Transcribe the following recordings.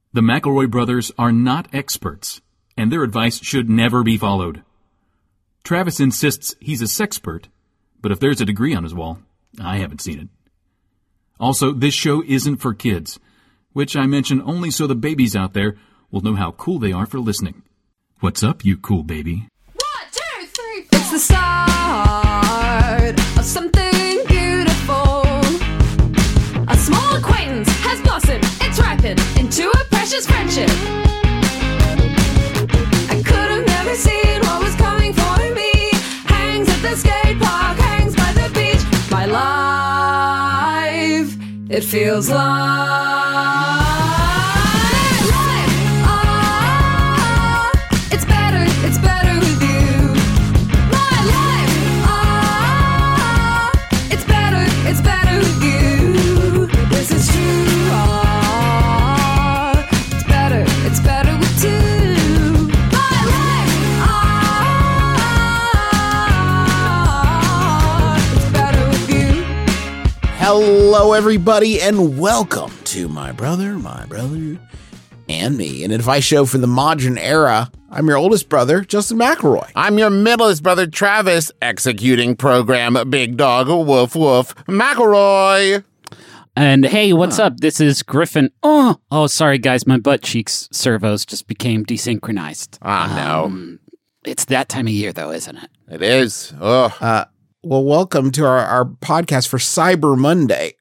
The McElroy brothers are not experts, and their advice should never be followed. Travis insists he's a sexpert, but if there's a degree on his wall, I haven't seen it. Also, this show isn't for kids, which I mention only so the babies out there will know how cool they are for listening. What's up, you cool baby? 1, 2, 3, 4. It's the start of something beautiful. A small acquaintance has blossomed, it's ripened into a precious friendship. I could have never seen what was coming for me. Hangs at the skate park, hangs by the beach. My life, it feels like it's better with you. My life, it's better with you. This is true. It's better with two. My life, it's better with you. Hello, everybody, and welcome to My Brother, and Me, an advice show for the modern era. I'm your oldest brother, Justin McElroy. I'm your middlest brother, Travis, executing program Big Dog Woof Woof McElroy. And hey, what's up? This is Griffin. Oh, sorry, guys. My butt cheeks servos just became desynchronized. No. It's that time of year, though, isn't it? It is. Oh. Well, welcome to our podcast for Cyber Monday.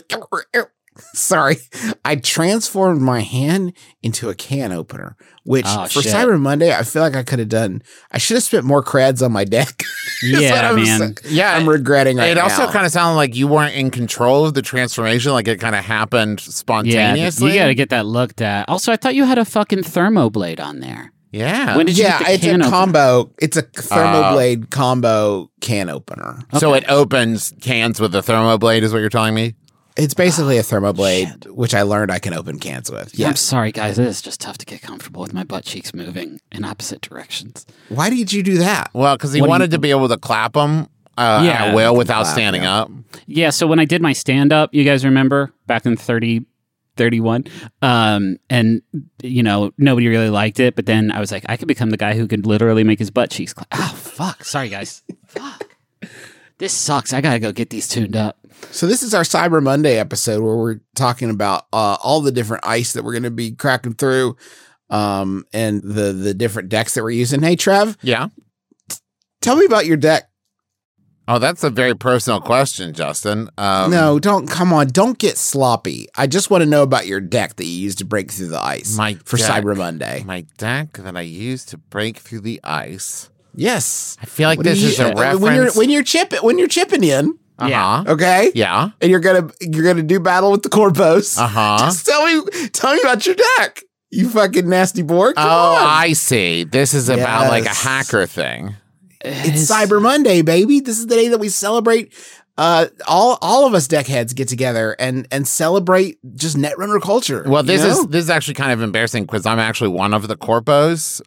Sorry, I transformed my hand into a can opener, which for shit. Cyber Monday, I feel like I should have spent more creds on my deck. Yeah, man. Yeah, I'm regretting right now. It also kind of sounded like you weren't in control of the transformation, like it kind of happened spontaneously. You got to get that looked at. Also, I thought you had a fucking thermoblade on there. Yeah. When did you get the it's can a opener? combo. It's a thermoblade combo can opener. So it opens cans with a thermoblade, is what you're telling me? It's basically a thermoblade, which I learned I can open cans with. Yeah. I'm sorry, guys. It is just tough to get comfortable with my butt cheeks moving in opposite directions. Why did you do that? Well, because he wanted to be able to clap them at will without standing up. Yeah, so when I did my stand-up, you guys remember, back in 31, and, you know, nobody really liked it, but then I was like, I could become the guy who could literally make his butt cheeks clap. Oh, fuck. Sorry, guys. Fuck. This sucks. I gotta go get these tuned up. So this is our Cyber Monday episode where we're talking about all the different ice that we're going to be cracking through, and the different decks that we're using. Hey, Trev. Yeah. Tell me about your deck. Oh, that's a very personal question, Justin. No, don't get sloppy. I just want to know about your deck that you use to break through the ice for Cyber Monday. My deck that I use to break through the ice. Yes. I feel like this is a reference. When you're chipping in. Uh-huh. Okay. Yeah. And you're gonna do battle with the Corpos. Uh-huh. Just tell me about your deck. You fucking nasty borg. Come on. I see. This is about like a hacker thing. It's Cyber Monday, baby. This is the day that we celebrate. All of us deck heads get together and celebrate just Netrunner culture. Well, this is actually kind of embarrassing because I'm actually one of the Corpos.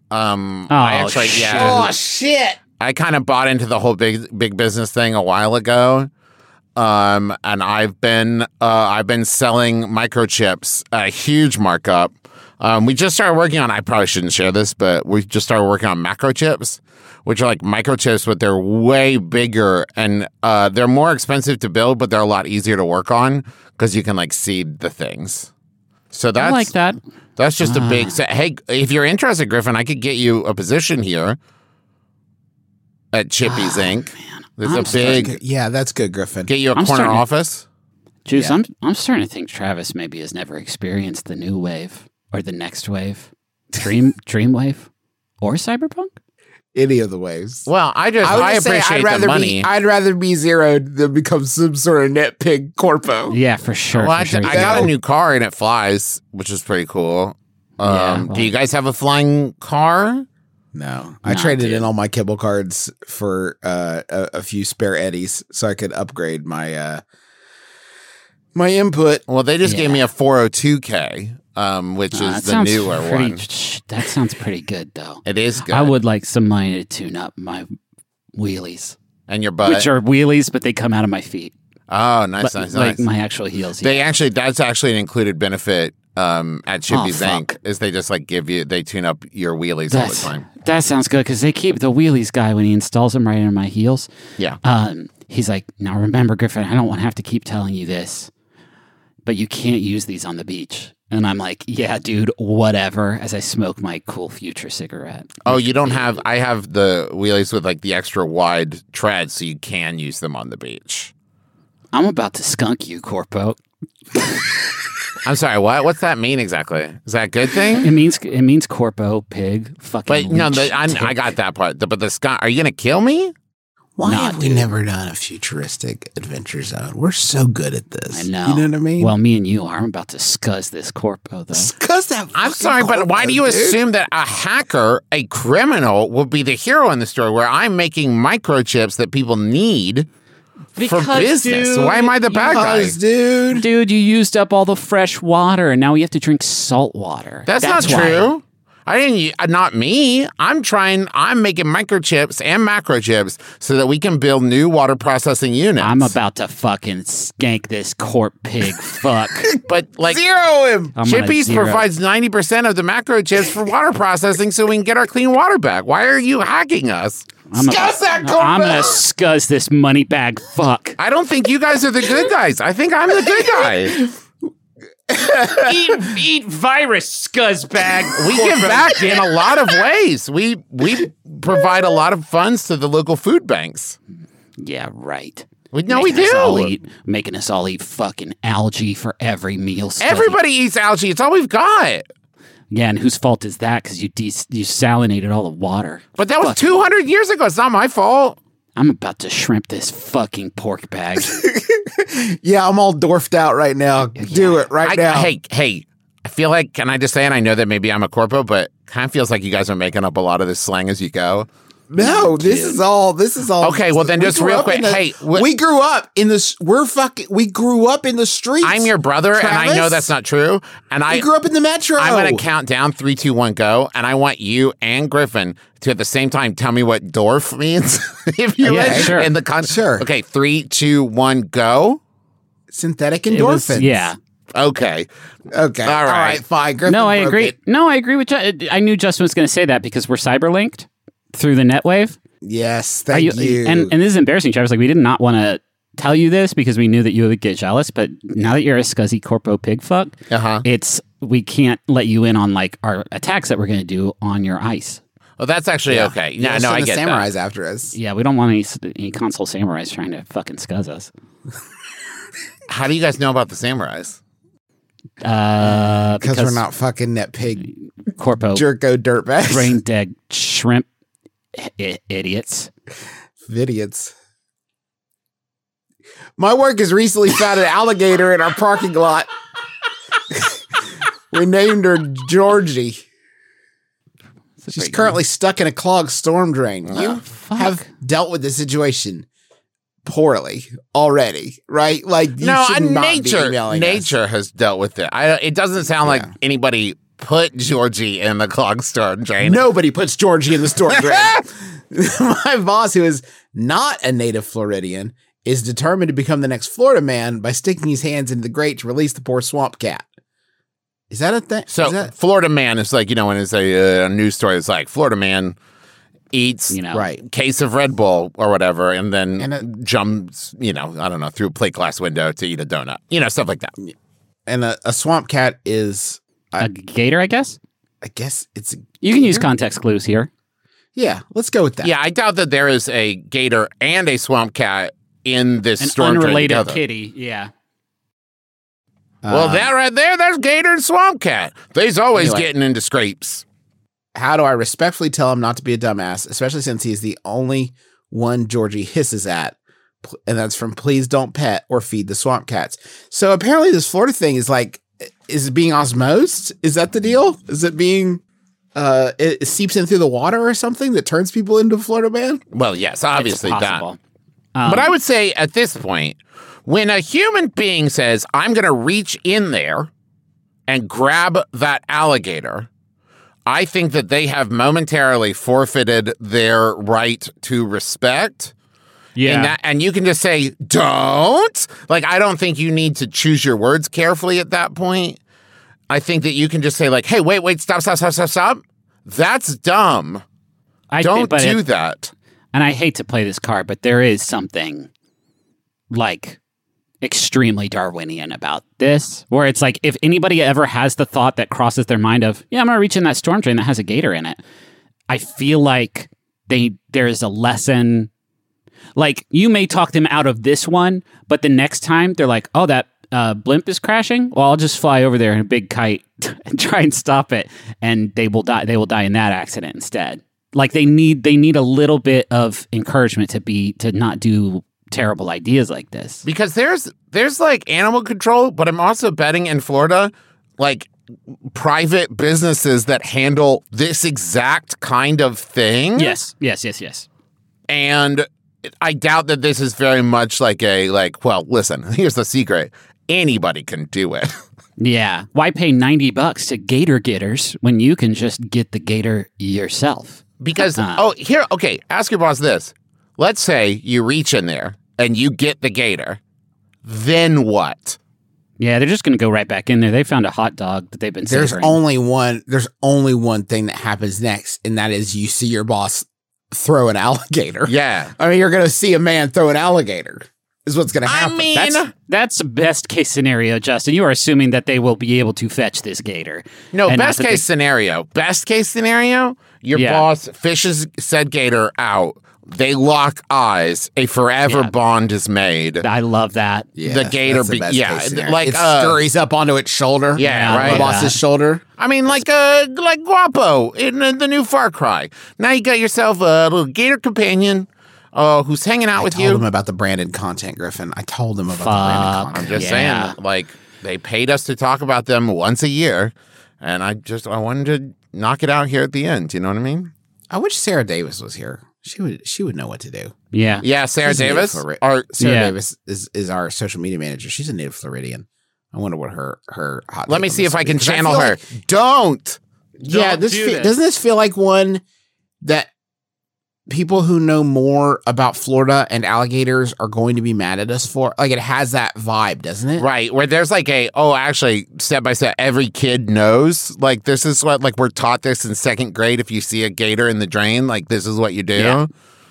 Shit. I kind of bought into the whole big business thing a while ago. And I've been selling microchips at a huge markup. We just started working on, I probably shouldn't share this, but we just started working on macrochips, which are like microchips, but they're way bigger and they're more expensive to build, but they're a lot easier to work on because you can like seed the things. So that's I like that. That's just a big. Hey, if you're interested, Griffin, I could get you a position here at Chippy's Inc. Man. There's a big. Yeah, that's good, Griffin. Get you a corner office. Juice, I'm starting to think Travis maybe has never experienced the new wave or the next wave, Dreamwave, or Cyberpunk. Any of the ways. Well, I appreciate the money. I'd rather be zeroed than become some sort of net pig corpo. Yeah, for sure. Well, I for sure. got a new car and it flies, which is pretty cool. Do you guys have a flying car? No, I traded in all my kibble cards for a few spare eddies so I could upgrade my my input. Well, they just gave me a 402K, which is the newer one. That sounds pretty good, though. It is good. I would like some money to tune up my wheelies. And your butt. Which are wheelies, but they come out of my feet. Oh, nice, nice, like nice. my actual heels. That's actually an included benefit at Chippy's fuck. Inc. is they just like they tune up your wheelies all the time. That sounds good because they keep the wheelies guy when he installs them right under my heels. Yeah. He's like, now remember, Griffin, I don't want to have to keep telling you this, but you can't use these on the beach. And I'm like, yeah, dude, whatever, as I smoke my cool future cigarette. Oh, you don't have, I have the wheelies with like the extra wide tread so you can use them on the beach. I'm about to skunk you, Corpo. I'm sorry, what? What's that mean exactly? Is that a good thing? It means Corpo, pig, fucking. But no, leech, I got that part. But the Scott, are you going to kill me? Why Nah, have we dude. never done a futuristic adventure zone? We're so good at this. I know. You know what I mean? Well, me and you are. I'm about to scuzz this Corpo, though. because that. I'm fucking sorry, but why do you Corpo, dude. assume that a hacker, a criminal, will be the hero in the story where I'm making microchips that people need for business? dude, Why am I the bad guy? Because, dude. Dude, you used up all the fresh water, and now we have to drink salt water. That's not why. true. I didn't. Not me. I'm making microchips and macrochips so that we can build new water processing units. I'm about to fucking skank this corp pig fuck. but like Zero him. I'm gonna Chippy's zero. provides 90% of the macrochips for water processing so we can get our clean water back. Why are you hacking us? I'm Scuzz that Corpo. I'm gonna scuzz this money bag fuck. I don't think you guys are the good guys. I think I'm the good guy. eat virus, scuzz bag. We give back in a lot of ways. We provide a lot of funds to the local food banks. Yeah, right. We Making us all do. making us all eat fucking algae for every meal. Scuzzy. Everybody eats algae. It's all we've got. Yeah, and whose fault is that? Because you salinated all the water. But that was 200 years ago. It's not my fault. I'm about to shrimp this fucking pork bag. Yeah, I'm all dwarfed out right now. Do it right now. Hey, I feel like, can I just say, and I know that maybe I'm a corpo, but kind of feels like you guys are making up a lot of this slang as you go. No, this is all. Okay, well then we just grew real up quick. in the- Hey, we grew up in this. We grew up in the streets. I'm your brother, and I know Travis. that's not true. And We grew up in the metro. I'm going to count down 3, 2, 1, go. And I want you and Griffin to at the same time tell me what dwarf means. If you Yeah, would, sure. in the Sure. Okay, 3, 2, 1, go. Synthetic It was- endorphins. yeah. Okay. Okay. All right. Fine. Griffin No, I broke agree. it. No, I agree with I knew Justin was going to say that because we're cyberlinked through the NetWave. Yes. Thank you. And this is embarrassing, Travis. Like, we did not want to tell you this because we knew that you would get jealous. But now that you're a scuzzy corpo pig fuck, we can't let you in on like our attacks that we're going to do on your ice. Well, that's actually okay. You'll No, send I the get samurais that. after us. Yeah, we don't want any console samurais trying to fucking scuzz us. How do you guys know about the samurais? Because we're not fucking net pig corpo jerko dirtbags. brain dead shrimp idiots. Idiots. My work has recently found an alligator in our parking lot. We named her Georgie. She's currently stuck in a clogged storm drain. You have dealt with the situation poorly already, right? Like you should not be emailing us. nature has dealt with it. It doesn't sound like anybody put Georgie in the clogged storm drain. Nobody puts Georgie in the storm drain. My boss, who is not a native Floridian, is determined to become the next Florida man by sticking his hands into the grate to release the poor swamp cat. Is that a thing? So Florida man is like, when it's a news story, it's like Florida man eats right case of Red Bull or whatever, and then jumps, I don't know, through a plate glass window to eat a donut, stuff like that. And a swamp cat is A gator, I guess? I guess it's You can use context clues here. Yeah, let's go with that. Yeah, I doubt that there is a gator and a swamp cat in this An storm drain unrelated together. kitty, yeah. Well, that right there, there's gator and swamp cat. They's always Anyway. getting into scrapes. How do I respectfully tell him not to be a dumbass, especially since he's the only one Georgie hisses at? And that's from please don't pet or feed the swamp cats. So apparently this Florida thing is is it being osmosed? Is that the deal? Is it being, it seeps in through the water or something that turns people into Florida man? Well, yes, obviously It's that. possible. But I would say at this point, when a human being says, I'm going to reach in there and grab that alligator, I think that they have momentarily forfeited their right to respect. Yeah. And you can just say, don't. Like, I don't think you need to choose your words carefully at that point. I think that you can just say like, hey, wait, stop. That's dumb. Don't do that. And I hate to play this card, but there is something like extremely Darwinian about this, where it's like if anybody ever has the thought that crosses their mind of, yeah, I'm going to reach in that storm drain that has a gator in it, I feel like there is a lesson. Like, you may talk them out of this one, but the next time they're like, oh, that blimp is crashing? Well, I'll just fly over there in a big kite and try and stop it, and they will die. They will die in that accident instead. Like, they need a little bit of encouragement to not do terrible ideas like this. Because there's like animal control, but I'm also betting in Florida, like private businesses that handle this exact kind of thing. Yes. And I doubt that this is very much like well, listen, here's the secret. Anybody can do it. Yeah. Why pay $90 to gator getters when you can just get the gator yourself? Because, ask your boss this. Let's say you reach in there and you get the gator. Then what? Yeah, they're just going to go right back in there. They found a hot dog that they've been There's savoring. only one thing that happens next, and that is you see your boss throw an alligator. Yeah. I mean, you're going to see a man throw an alligator is what's going to happen. I mean, that's the best case scenario, Justin. You are assuming that they will be able to fetch this gator. no, And best not that case scenario. Best case scenario, your boss fishes said gator out. They lock eyes. A forever bond is made. I love that. Yeah, the gator that's the best case scenario. like it scurries up onto its shoulder. Yeah, right. The boss's shoulder. I mean, like Guapo in the new Far Cry. Now you got yourself a little gator companion who's hanging out with I told you. him about the branded content, Griffin. I told him about the branded I'm content. just saying, like, they paid us to talk about them once a year, and I wanted to knock it out here at the end. You know what I mean? I wish Sarah Davis was here. She would know what to do. Yeah. Yeah, Sarah She's a Davis. native Or Sarah Yeah. Davis is our social media manager. She's a native Floridian. I wonder what her hot. let take me on see this if I would can be. 'Cause channel feel her. like- Don't. Yeah, Don't do this. doesn't this feel like one that people who know more about Florida and alligators are going to be mad at us for? Like, it has that vibe, doesn't it? Right, where there's like actually, step by step, every kid knows. Like, this is what, like, we're taught this in second grade. If you see a gator in the drain, like, this is what you do. Yeah.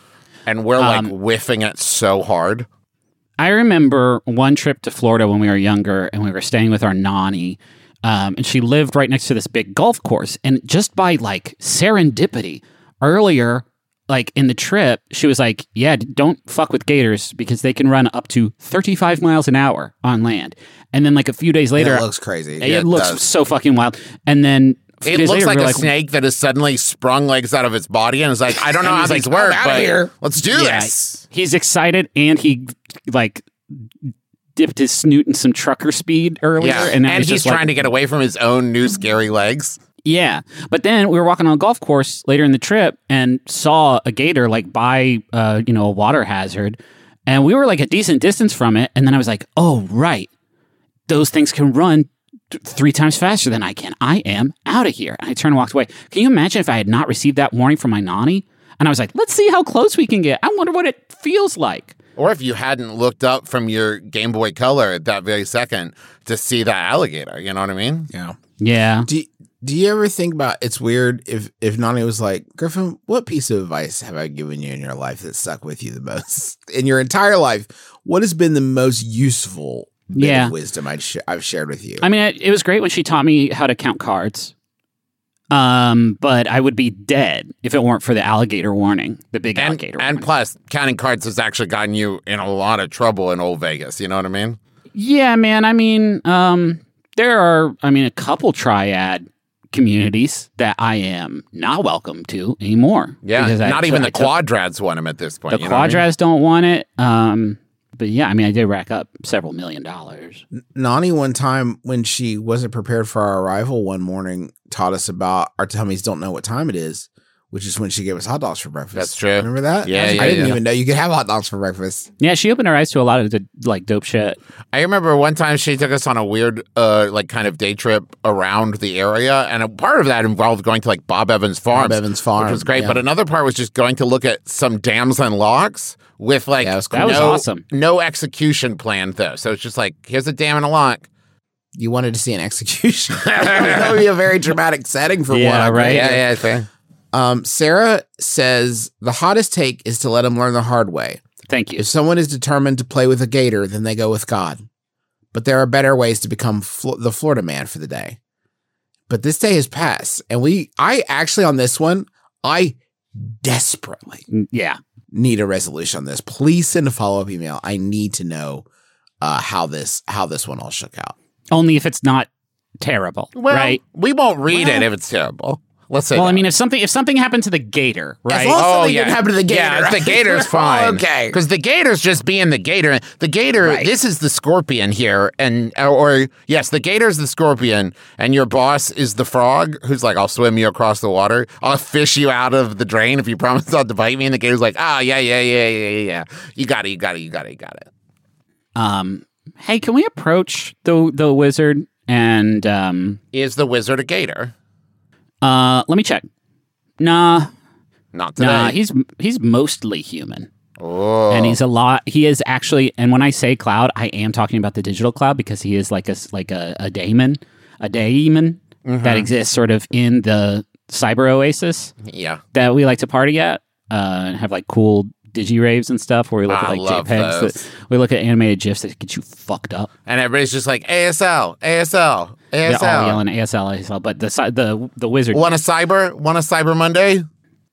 And we're like whiffing it so hard. I remember one trip to Florida when we were younger, and we were staying with our nanny, and she lived right next to this big golf course. And just by like serendipity, earlier, like in the trip, she was like, "Yeah, don't fuck with gators because they can run up to 35 miles an hour on land." And then like a few days later, It looks crazy. it looks so fucking wild. And then a few It days looks later, like we're a snake that has suddenly sprung legs out of its body and is like, I don't know how he's these like, work, "I'm outta but here." let's do Yeah, this. he's excited, and he like dipped his snoot in some trucker speed earlier, Yeah, and, now and he's just trying like, to get away from his own new scary legs. Yeah, but then we were walking on a golf course later in the trip and saw a gator like by a water hazard, and we were like a decent distance from it. And then I was like, "Oh right, those things can run 3 times faster than I can. I am out of here." And I turned and walked away. Can you imagine if I had not received that warning from my nanny? And I was like, "Let's see how close we can get. I wonder what it feels like." Or if you hadn't looked up from your Game Boy Color at that very second to see that alligator, you know what I mean? Yeah. Yeah. Do you ever think about it's weird if Nani was like, Griffin, what piece of advice have I given you in your life that stuck with you the most? In your entire life, what has been the most useful bit of wisdom I've shared with you? I mean, it was great when she taught me how to count cards. But I would be dead if it weren't for the alligator warning, the big alligator warning. And plus, counting cards has actually gotten you in a lot of trouble in Old Vegas. You know what I mean? Yeah, man. I mean, there are, a couple triad communities that I am not welcome to anymore. Yeah, Because not even the Quadrads want him at this point. The you know what I mean? Quadrads don't want it. But yeah, I did rack up several $1 million. Nani, one time when she wasn't prepared for our arrival one morning, taught us about our tummies don't know what time it is, which is when she gave us hot dogs for breakfast. That's true. Remember that? Yeah, I yeah, didn't yeah. even know you could have hot dogs for breakfast. Yeah, she opened her eyes to a lot of the dope shit. I remember one time she took us on a weird, kind of day trip around the area, and a part of that involved going to like Bob Evans Farm. Bob Evans Farm, which was great. yeah. But another part was just going to look at some dams and locks with like Yeah, it was cool. That was awesome. no execution plan though. So it's just like, here's a dam and a lock. You wanted to see an execution. That would be a very dramatic setting for Yeah, one. right. Yeah, fair. Sarah says the hottest take is to let him learn the hard way. Thank you. If someone is determined to play with a gator, then they go with God. But there are better ways to become the Florida man for the day. But this day has passed, and I actually on this one, I desperately Yeah. need a resolution on this. Please send a follow-up email. I need to know how this one all shook out. Only if it's not terrible, Well, right? we won't read it if it's terrible. Let's say Well, I that. mean, if something happened to the gator, right? long as something didn't happen to the gator. Yeah, if the gator's fine. Okay. Because the gator's just being the gator. The gator, Right. this is the scorpion here. Or yes, the gator's the scorpion, and your boss is the frog who's like, I'll swim you across the water. I'll fish you out of the drain if you promise not to bite me. And the gator's like, yeah. You got it. Hey, can we approach the wizard and Is the wizard a gator? let me check. Nah, Not today. he's mostly human. Oh. And he is actually, and when I say cloud, I am talking about the digital cloud because he is like a daemon that exists sort of in the cyber oasis Yeah. that we like to party at, and have like cool digi-raves and stuff where we look at I like love JPEGs those. we look at animated GIFs that get you fucked up. And everybody's just like, ASL. They're all yelling ASL, but the wizard, Want a cyber Monday?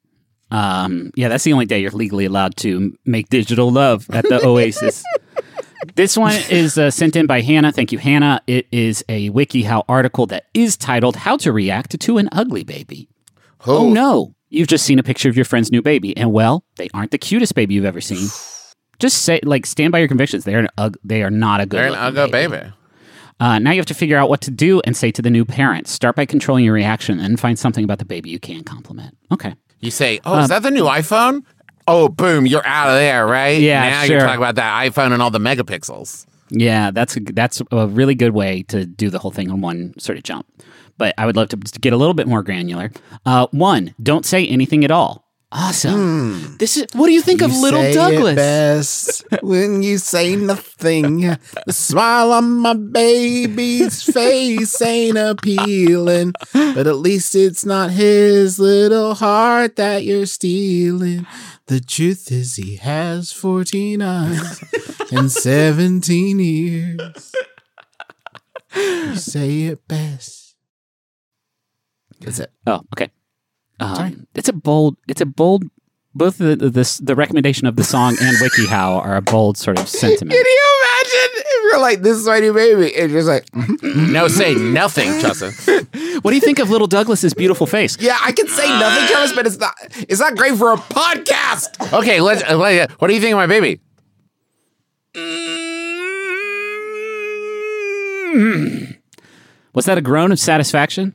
yeah, that's the only day you're legally allowed to make digital love at the Oasis. This one is sent in by Hannah. Thank you, Hannah. It is a WikiHow article that is titled "How to React to an Ugly Baby." Oh no, you've just seen a picture of your friend's new baby, and well, they aren't the cutest baby you've ever seen. Just say, stand by your convictions. They are not a good. They're an ugly baby. Now you have to figure out what to do and say to the new parent. Start by controlling your reaction, and find something about the baby you can compliment. Okay. You say, is that the new iPhone? Oh, boom, you're out of there, right? Yeah, now sure. you're talking about that iPhone and all the megapixels. Yeah, that's a really good way to do the whole thing in one sort of jump. But I would love to get a little bit more granular. 1, don't say anything at all. Awesome. What do you think of Little say Douglas? It best when you say nothing. The smile on my baby's face ain't appealing, but at least it's not his little heart that you're stealing. The truth is he has 14 eyes and 17 ears. You say it best. That's it. Oh, okay. It's a bold. Both the recommendation of the song and WikiHow are a bold sort of sentiment. Can you imagine if you're like, this is my new baby, and you're just like, No, say nothing, Justin. What do you think of Little Douglas's beautiful face? yeah, I can say nothing, Travis, but it's not great for a podcast. Okay, what do you think of my baby? Was that a groan of satisfaction?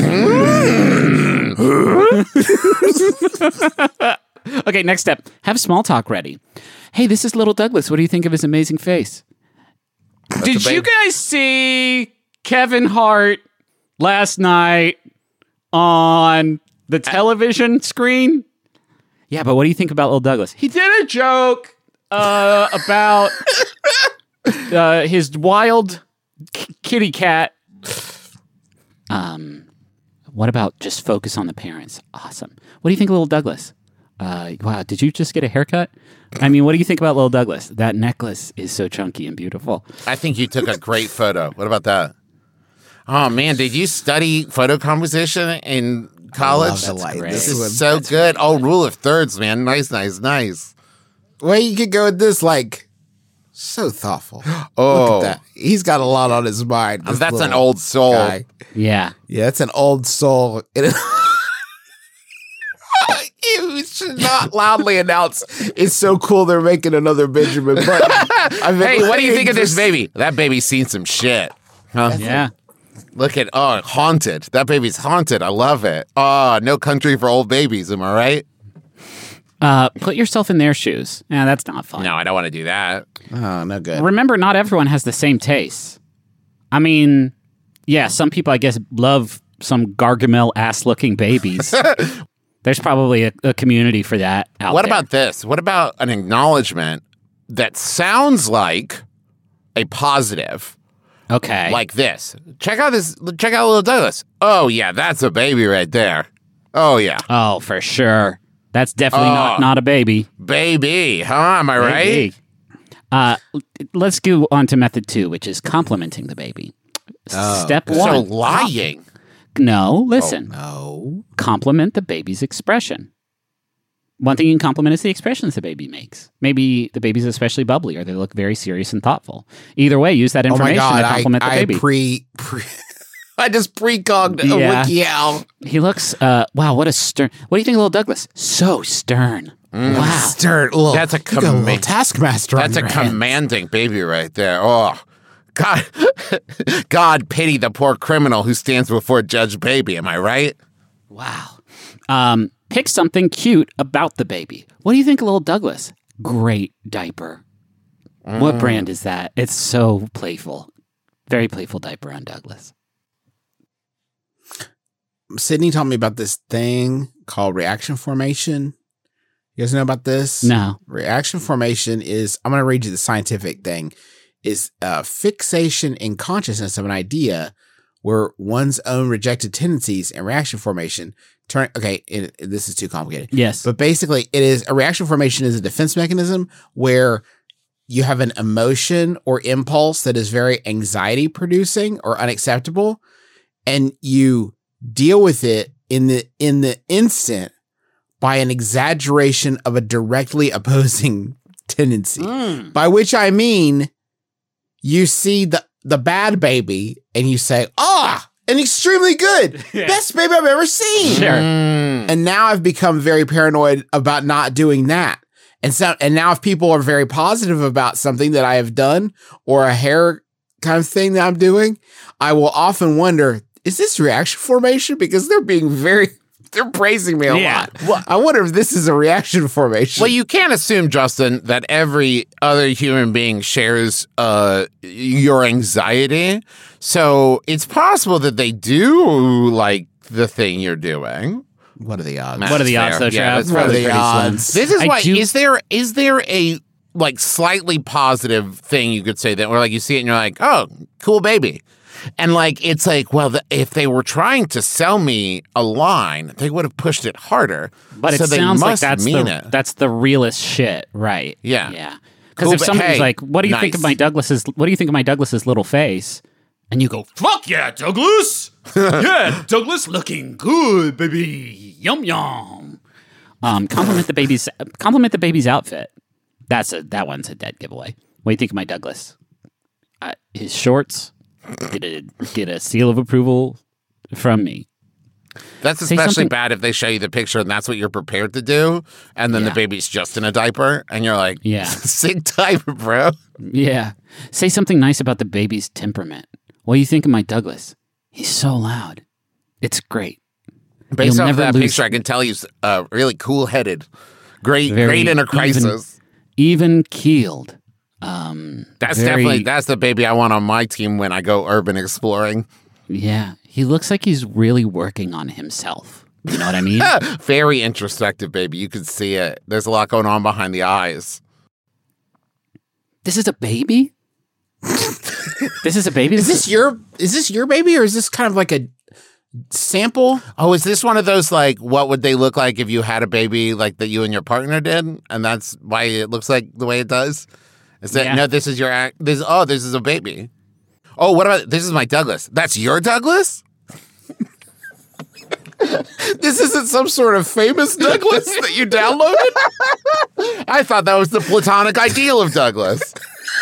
Okay, next step. Have small talk ready. Hey, this is Little Douglas. What do you think of his amazing face? Did you guys see Kevin Hart last night on the television screen? Yeah, but what do you think about Little Douglas? He did a joke about his wild kitty cat. What about just focus on the parents? Awesome. What do you think of Little Douglas? Wow, did you just get a haircut? I mean, what do you think about Little Douglas? That necklace is so chunky and beautiful. I think you took a great photo. What about that? Oh, man, did you study photo composition in college? I love it. great. This is so good. Oh, rule of thirds, man. Nice. Well, you could go with this, so thoughtful. Oh. Look at that. He's got a lot on his mind. this That's an little old soul. guy. Yeah. Yeah, it's an old soul. You should not loudly announce, it's so cool they're making another Benjamin Button. Hey, what do you think of this baby? That baby's seen some shit. Huh? Yeah. Look at, haunted. That baby's haunted. I love it. Oh, no country for old babies. Am I right? Put yourself in their shoes. Yeah, that's not fun. No, I don't want to do that. Oh, no good. Remember, not everyone has the same tastes. I mean, yeah, some people, I guess, love some Gargamel ass-looking babies. There's probably a community for that out What there. about this? What about an acknowledgement that sounds like a positive, Okay. Like this. Check out little Douglas. Oh yeah, that's a baby right there. Oh yeah. Oh, for sure. That's definitely not a baby. Baby, huh? Am I right? Baby. Let's go on to method 2, which is complimenting the baby. Step 1. So lying. No, listen. No. Compliment the baby's expression. One thing you can compliment is the expressions the baby makes. Maybe the baby's especially bubbly, or they look very serious and thoughtful. Either way, use that Oh my information God. to compliment the baby. I just precogged Yeah. a wiki owl. He looks, wow, what a stern. What do you think of little Douglas? So stern. Wow. Stern. Look, That's a you got little command- taskmaster on That's a your hands. commanding baby right there. Oh, God, God pity the poor criminal who stands before Judge Baby. Am I right? Wow. Pick something cute about the baby. What do you think of little Douglas? Great diaper. What brand is that? It's so playful. Very playful diaper on Douglas. Sydney told me about this thing called reaction formation. You guys know about this? No. Reaction formation is, I'm going to read you the scientific thing, is fixation in consciousness of an idea where one's own rejected tendencies and reaction formation turn. Okay, this is too complicated. Yes. But basically, it is a reaction formation is a defense mechanism where you have an emotion or impulse that is very anxiety producing or unacceptable, and you deal with it in the instant by an exaggeration of a directly opposing tendency. By which I mean, you see the bad baby and you say, an extremely good, best baby I've ever seen. Sure. And now I've become very paranoid about not doing that. And now if people are very positive about something that I have done or a hair kind of thing that I'm doing, I will often wonder, is this reaction formation? Because they're praising me a lot. Well, I wonder if this is a reaction formation. Well, you can't assume, Justin, that every other human being shares your anxiety. So it's possible that they do like the thing you're doing. What are the odds? What are the odds, though, Yeah, Trav? that's What are probably the pretty slim. odds? This is I why. do- Is there a like slightly positive thing you could say that where like you see it and you're like, oh, cool baby. And like, it's like, well, if they were trying to sell me a line, they would have pushed it harder. But so it they sounds like must that's mean the it. that's the realest shit, right? Yeah. Yeah. Because Cool, if but somebody's hey, like, "What do you think of nice. my Douglas's? What do you think of my Douglas's little face?" and you go, Fuck yeah, Douglas! Yeah, Douglas looking good, baby. Yum yum. compliment the baby's outfit. That one's a dead giveaway. What do you think of my Douglas? His shorts get a seal of approval from me. That's Say especially something- bad if they show you the picture and that's what you're prepared to do. And then the Yeah. baby's just in a diaper and you're like, Yeah. sick diaper, bro. Yeah. Say something nice about the baby's temperament. What do you think of my Douglas? He's so loud. It's great. Based You'll off never that lose- picture, I can tell he's really cool headed. Great Very in a crisis. Even keeled. That's very- that's the baby I want on my team when I go urban exploring. Yeah. He looks like he's really working on himself. You know what I mean? Very introspective baby. You can see it. There's a lot going on behind the eyes. This is a baby? This is a baby? Is this your baby, or is this kind of like a sample? Oh, is this one of those like what would they look like if you had a baby like that you and your partner did, and that's why it looks like the way it does? Is that Yeah. no? This is your this is a baby. Oh, what about this? Is my Douglas? That's your Douglas? This isn't some sort of famous Douglas that you downloaded? I thought that was the platonic ideal of Douglas.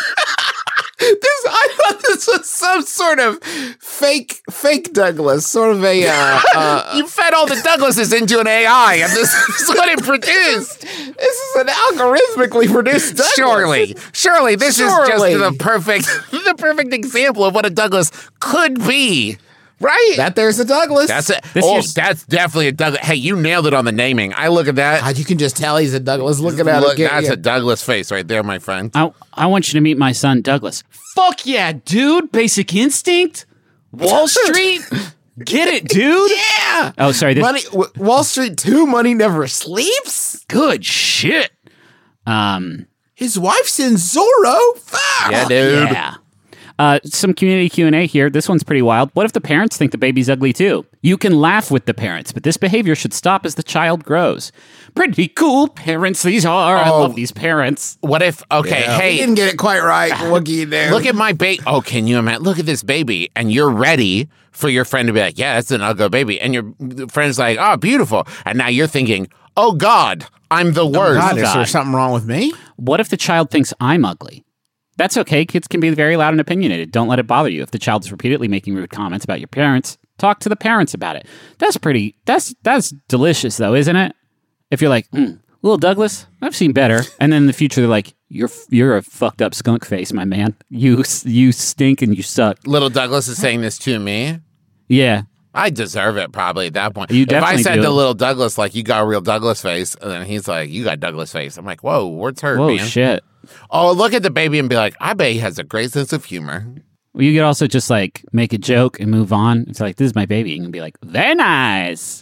I thought this was some sort of fake Douglas, sort of a You fed all the Douglases into an AI, and this is what it produced. this is an algorithmically produced Douglas. Surely, this Surely. is just the perfect example of what a Douglas could be, right? That there's a Douglas. That's it. This Oh, year's- that's definitely a Douglas. Hey, you nailed it on the naming. I look at that. God, you can just tell he's a Douglas looking at Look, it. that's a Douglas face right there, my friend. I want you to meet my son, Douglas. Fuck yeah, dude. Basic Instinct. Wall Street. Get it, dude. Yeah. Oh, sorry. This, Money, Wall Street 2, Money Never Sleeps. good shit. His wife's in Zorro. Fuck. Yeah, dude. Yeah. Some community Q&A here. This one's pretty wild. What if the parents think the baby's ugly too? You can laugh with the parents, but this behavior should stop as the child grows. Pretty cool parents these are. I love these parents. What if, okay, hey. You didn't get it quite right. What can you do? Look at my baby. Oh, can you imagine? Look at this baby. And you're ready for your friend to be like, yeah, that's an ugly baby. And your friend's like, oh, beautiful. And now you're thinking, oh, God, I'm the worst. God, is there something wrong with me? What if the child thinks I'm ugly? That's okay. Kids can be very loud and opinionated. Don't let it bother you. If the child is repeatedly making rude comments about your parents, talk to the parents about it. That's delicious, though, isn't it? If you're like, little Douglas, I've seen better. And then in the future, they're like, you're a fucked up skunk face, my man. You stink and you suck. Little Douglas is saying this to me. Yeah. I deserve it probably at that point. You if I definitely said do. to little Douglas, like, you got a real Douglas face, and then he's like, you got Douglas face. I'm like, whoa, what's hurt, Whoa, man? shit. Oh, look at the baby and be like, I bet he has a great sense of humor. Well, you could also just like make a joke and move on. It's like, this is my baby. You can be like, very nice.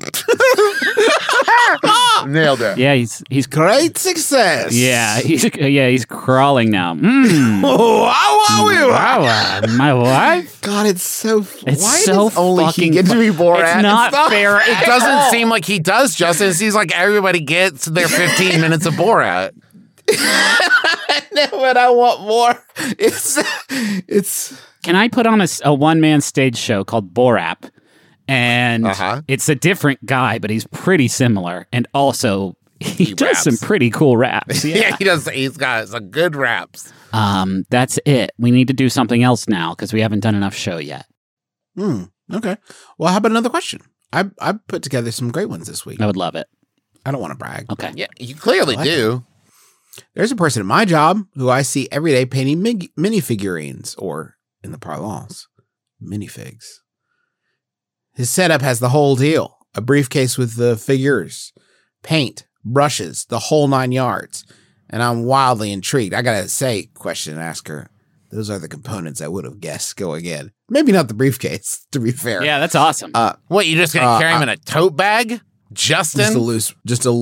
Nailed it. Yeah, he's Great success. yeah, he's crawling now. Wow. My wife? God, it's so. It's why so does only he fucking get to be Borat? It's not fair. It doesn't seem like he does, Justin. It seems like everybody gets their 15 minutes of Borat. No, but I want more. It's. Can I put on a one-man stage show called Borap? And it's a different guy, but he's pretty similar. And also, he does raps. some pretty cool raps. Yeah, he does. He's got some good raps. That's it. We need to do something else now because we haven't done enough show yet. Okay. Well, how about another question? I put together some great ones this week. I would love it. I don't want to brag. Okay. Yeah, you clearly do. There's a person at my job who I see every day painting minifigurines, or in the parlance, minifigs. His setup has the whole deal. A briefcase with the figures, paint, brushes, the whole 9 yards. And I'm wildly intrigued. I gotta say, question asker, those are the components I would have guessed going in. Maybe not the briefcase, to be fair. Yeah, that's awesome. What, you just gonna carry him in a tote bag? Justin? Just a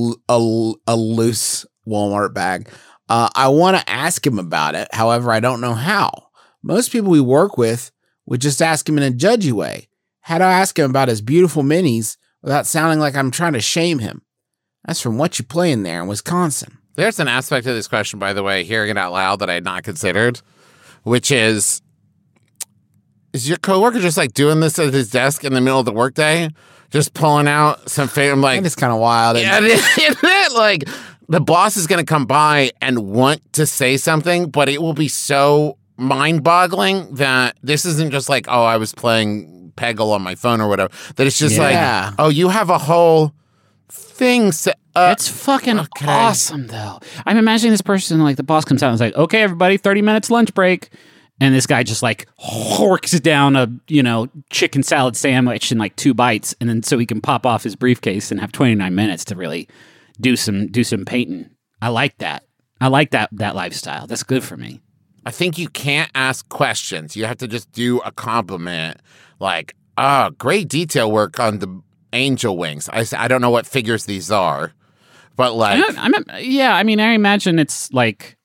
loose Walmart bag. I want to ask him about it. However, I don't know how. Most people we work with would just ask him in a judgy way. How do I ask him about his beautiful minis without sounding like I'm trying to shame him? That's from What You Playing There in Wisconsin. There's an aspect of this question, by the way, hearing it out loud that I had not considered, which is your coworker just like doing this at his desk in the middle of the workday? Just pulling out some I'm like, And it's kind of wild. yeah, isn't it? Like, the boss is going to come by and want to say something, but it will be so mind-boggling that this isn't just like, oh, I was playing Peggle on my phone or whatever. That it's just like, oh, you have a whole thing. It's fucking awesome, though. I'm imagining this person, like, the boss comes out and is like, okay, everybody, 30 minutes lunch break. And this guy just, like, horks down a, chicken salad sandwich in, like, 2 bites. And then so he can pop off his briefcase and have 29 minutes to really do some painting. I like that. I like that lifestyle. That's good for me. I think you can't ask questions. You have to just do a compliment. Like, great detail work on the angel wings. I don't know what figures these are, but like, I imagine it's like,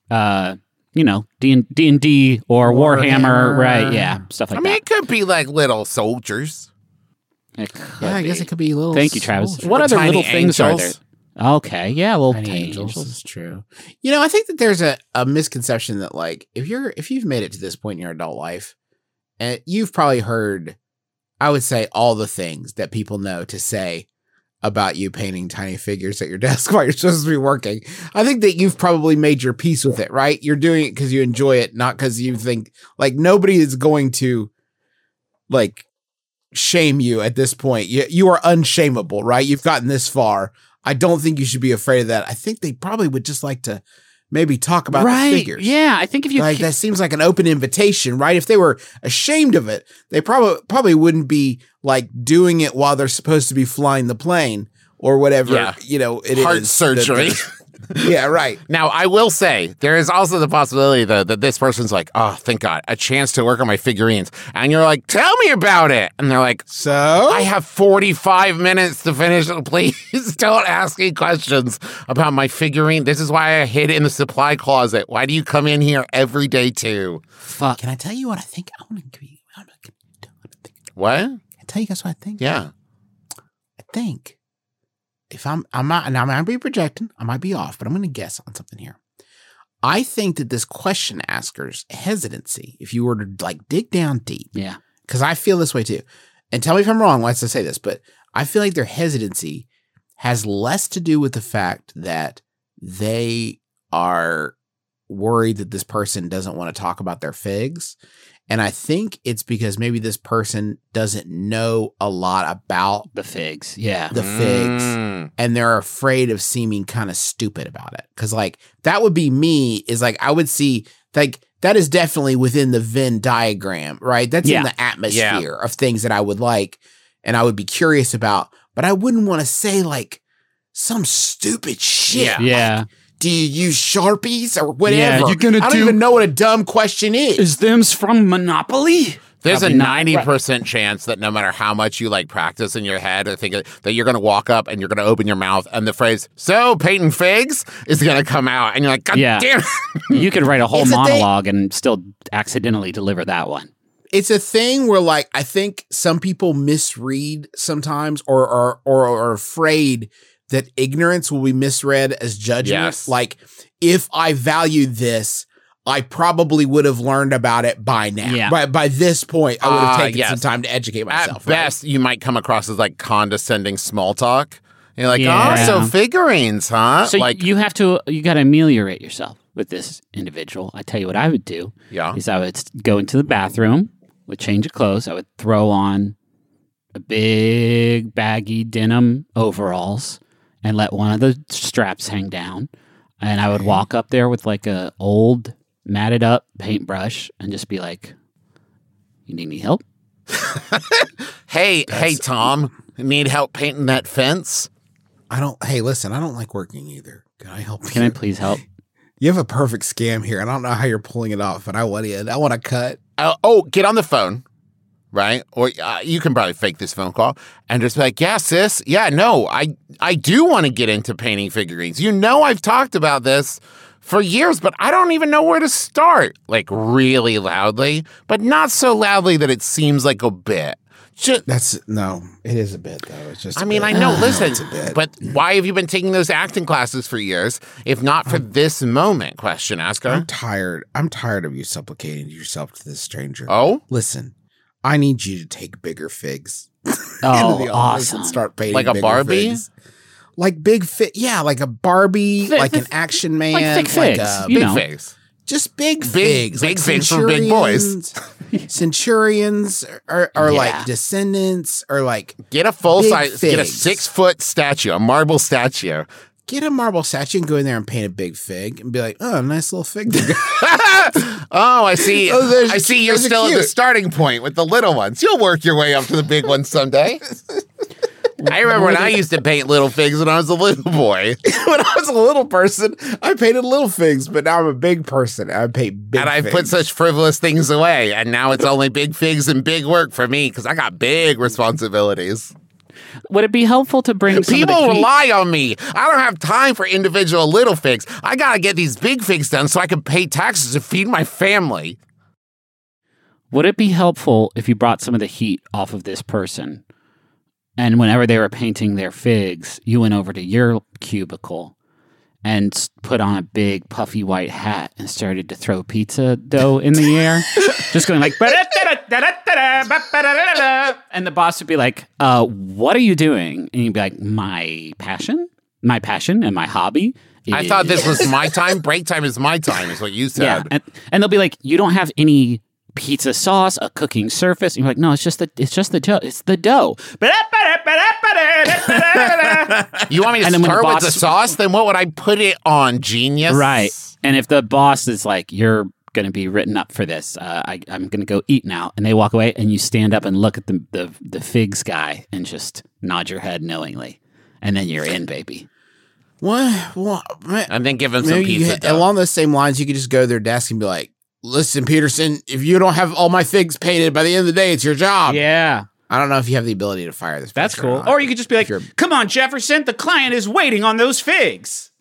D&D or Warhammer, right? Yeah, stuff like that. It could be like little soldiers. I guess it could be little. Thank you, Travis. soldiers. What other tiny little things are there? angels. Okay, yeah, little Tiny tiny angels angels. is true. I think that there's a misconception that, like, if you've made it to this point in your adult life, and you've probably heard, I would say, all the things that people know to say about you painting tiny figures at your desk while you're supposed to be working. I think that you've probably made your peace with it, right? You're doing it because you enjoy it, not because you think, like, nobody is going to, like, shame you at this point. You are unshameable, right? You've gotten this far. I don't think you should be afraid of that. I think they probably would just like to maybe talk about the figures. Yeah, I think if you that seems like an open invitation, right? If they were ashamed of it, they probably wouldn't be like doing it while they're supposed to be flying the plane or whatever. Yeah. It Heart is surgery. Yeah, right. Now, I will say, there is also the possibility, though, that this person's like, oh, thank God, a chance to work on my figurines. And you're like, tell me about it. And they're like, So I have 45 minutes to finish it. Please don't ask me questions about my figurine. This is why I hid it in the supply closet. Why do you come in here every day, too? Fuck. can I tell you what I think? What? Can I tell you guys what I think? Yeah. I think if I'm not, and I might be projecting, I might be off, but I'm going to guess on something here. I think that this question asker's hesitancy, if you were to like dig down deep, Yeah. because I feel this way too, and tell me if I'm wrong, let's just say this, but I feel like their hesitancy has less to do with the fact that they are worried that this person doesn't want to talk about their figs. And I think it's because maybe this person doesn't know a lot about The figs. Yeah. the figs Mm. and they're afraid of seeming kind of stupid about it. Cause like that would be me is like, I would see like that is definitely within the Venn diagram, right? That's Yeah. in the atmosphere of things that I would like and I would be curious about, but I wouldn't want to say like some stupid shit. Yeah. Yeah. Like, do you use Sharpies or whatever? Yeah, you're gonna I don't do- even know what a dumb question is. Is them's from Monopoly? There's Probably a not. 90% chance that no matter how much you like practice in your head or think that you're going to walk up and you're going to open your mouth and the phrase, so Peyton Figs is going to come out. And you're like, God Yeah. damn it. You could write a whole It's a thing. monologue and still accidentally deliver that one. It's a thing where like I think some people misread sometimes or are afraid that ignorance will be misread as judgment. Yes. Like if I valued this, I probably would have learned about it by now. Yeah. By this point, I would have taken yes. some time to educate myself. At best, you might come across as like condescending small talk. You're like, Yeah. oh, so figurines, huh? So like, you got to ameliorate yourself with this individual. I tell you what I would do yeah. is I would go into the bathroom, would change of clothes. I would throw on a big baggy denim overalls and let one of the straps hang down. And I would walk up there with like a old matted up paintbrush and just be like, you need any help? Hey, Tom, need help painting that fence? Hey, listen, I don't like working either. Can I help Can you? I please help? You have a perfect scam here. and I don't know how you're pulling it off, but I want to cut. Get on the phone, right? Or you can probably fake this phone call and just be like, yeah, sis. Yeah, no, I do want to get into painting figurines. You know, I've talked about this for years, but I don't even know where to start. Like really loudly, but not so loudly that it seems like a bit. Just, It is a bit though. It's just. I mean, I know. Listen, but why have you been taking those acting classes for years, if not for this moment? Question asker. I'm tired. I'm tired of you supplicating yourself to this stranger. Oh, Listen, I need you to take bigger figs. Oh, into the office awesome. And start painting Like a bigger Barbie? figs. Like big fit. Yeah, like a Barbie, like an action man. Like thick figs, a you big know. face. just big figs. big figs for big boys. Centurions or Yeah. like descendants or like Get a full Big size, get a figs. 6-foot statue, a marble statue. get a marble statue and go in there and paint a big fig and be like, oh, nice little fig. to go. Oh, I see. Oh, there's- I see you're those are still at the cute. starting point with the little ones. You'll work your way up to the big ones someday. I remember when I used to paint little figs when I was a little boy. When I was a little person, I painted little figs, but now I'm a big person. I paint big And I figs. put such frivolous things away. And now it's only big figs and big work for me because I got big responsibilities. Would it be helpful to bring some of People the heat? rely on me. I don't have time for individual little figs. I got to get these big figs done so I can pay taxes to feed my family. Would it be helpful if you brought some of the heat off of this person? And whenever they were painting their figs, you went over to your cubicle and put on a big puffy white hat and started to throw pizza dough in the air. Just going like, and the boss would be like, what are you doing? And you'd be like, my passion and my hobby. I thought this was my time. Break time is my time, is what you Yeah. said. And they'll be like, you don't have any pizza sauce, a cooking surface. And you're like, no, it's just the dough. It's the dough. You want me to And then when the start with the boss- sauce? Then what would I put it on, genius? Right. And if the boss is like, you're going to be written up for this, I'm going to go eat now. And they walk away and you stand up and look at the figs guy and just nod your head knowingly. And then you're in, baby. What? And then give him some Maybe pizza dough. along those same lines, you could just go to their desk and be like, "Listen, Peterson, if you don't have all my figs painted by the end of the day, it's your job." Yeah. I don't know if you have the ability to fire this. That's person cool. not. Or you could just be like, If you're- come on, Jefferson, the client is waiting on those figs.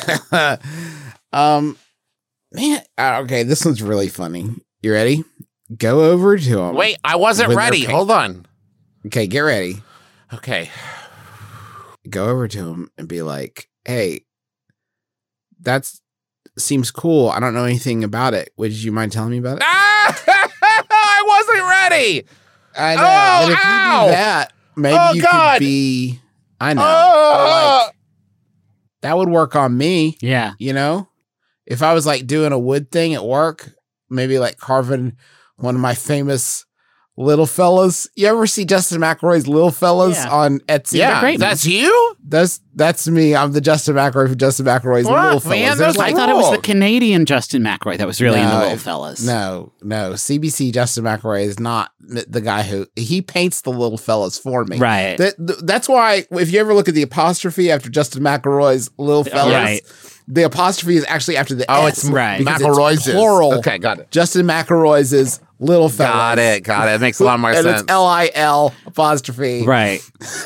Man, okay, this one's really funny. You ready? Go over to him. Wait, I wasn't When they're ready. paid. Hold on. Okay, get ready. Okay. Go over to him and be like, "Hey, that's seems cool. I don't know anything about it. Would you mind telling me about it?" I wasn't ready. I know. Oh, but if you ow. do that, maybe Oh, you God. could be. I know. Oh. Like, that would work on me. Yeah. You know, if I was like doing a wood thing at work, maybe like carving one of my famous little fellas. You ever see Justin McElroy's Little Fellas Yeah. on Etsy? Yeah, great, man. that's you? That's me. I'm the Justin McElroy from Justin McElroy's What, Little Fellas. man? There's Those I like, thought it was Cool. the Canadian Justin McElroy that was really into No, Little Fellas. No. CBC Justin McElroy is not the guy who he paints the Little Fellas for me. Right. That's why if you ever look at the apostrophe after Justin McElroy's Little Fellas, Right. the apostrophe is actually after the Oh, S it's right. because McElroy's. it's plural. Okay, got it. Justin McElroy's is Little Fellas. Got it. It makes a lot more and sense. it's LIL apostrophe Right.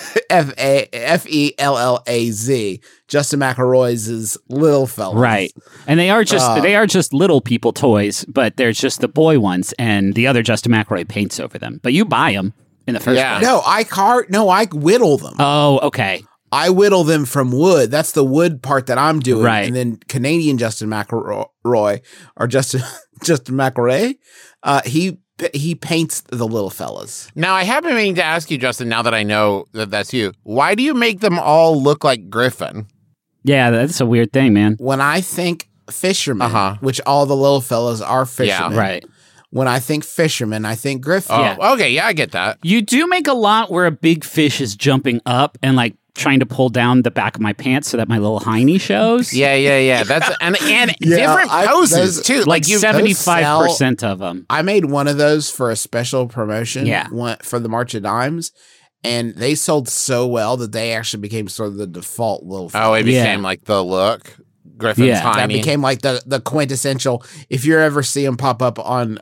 FELLAZ. Justin McElroy's is Little Fellas. Right. And they are just little people toys, but there's just the boy ones, and the other Justin McElroy paints over them. But you buy them in the first Yeah. place. I whittle them. Oh, okay. I whittle them from wood. That's the wood part that I'm doing. Right. And then Canadian Justin McElroy or Justin McElroy, he paints the Little Fellas. Now, I have been meaning to ask you, Justin, now that I know that that's you, why do you make them all look like Griffin? Yeah, that's a weird thing, man. When I think fishermen, Uh-huh. which all the Little Fellas are fishermen. Right. When I think fishermen, I think Griffin. Oh, Yeah. okay, yeah, I get that. You do make a lot where a big fish is jumping up and like trying to pull down the back of my pants so that my little hiney shows. Yeah. That's and Yeah, different poses those- too. Like you 75% of them. I made one of those for a special promotion Yeah. for the March of Dimes, and they sold so well that they actually became sort of the default Little Fellas. Oh, it Yeah. became like the look. Griffin's Yeah. That tiny. became like the quintessential. If you ever see them pop up on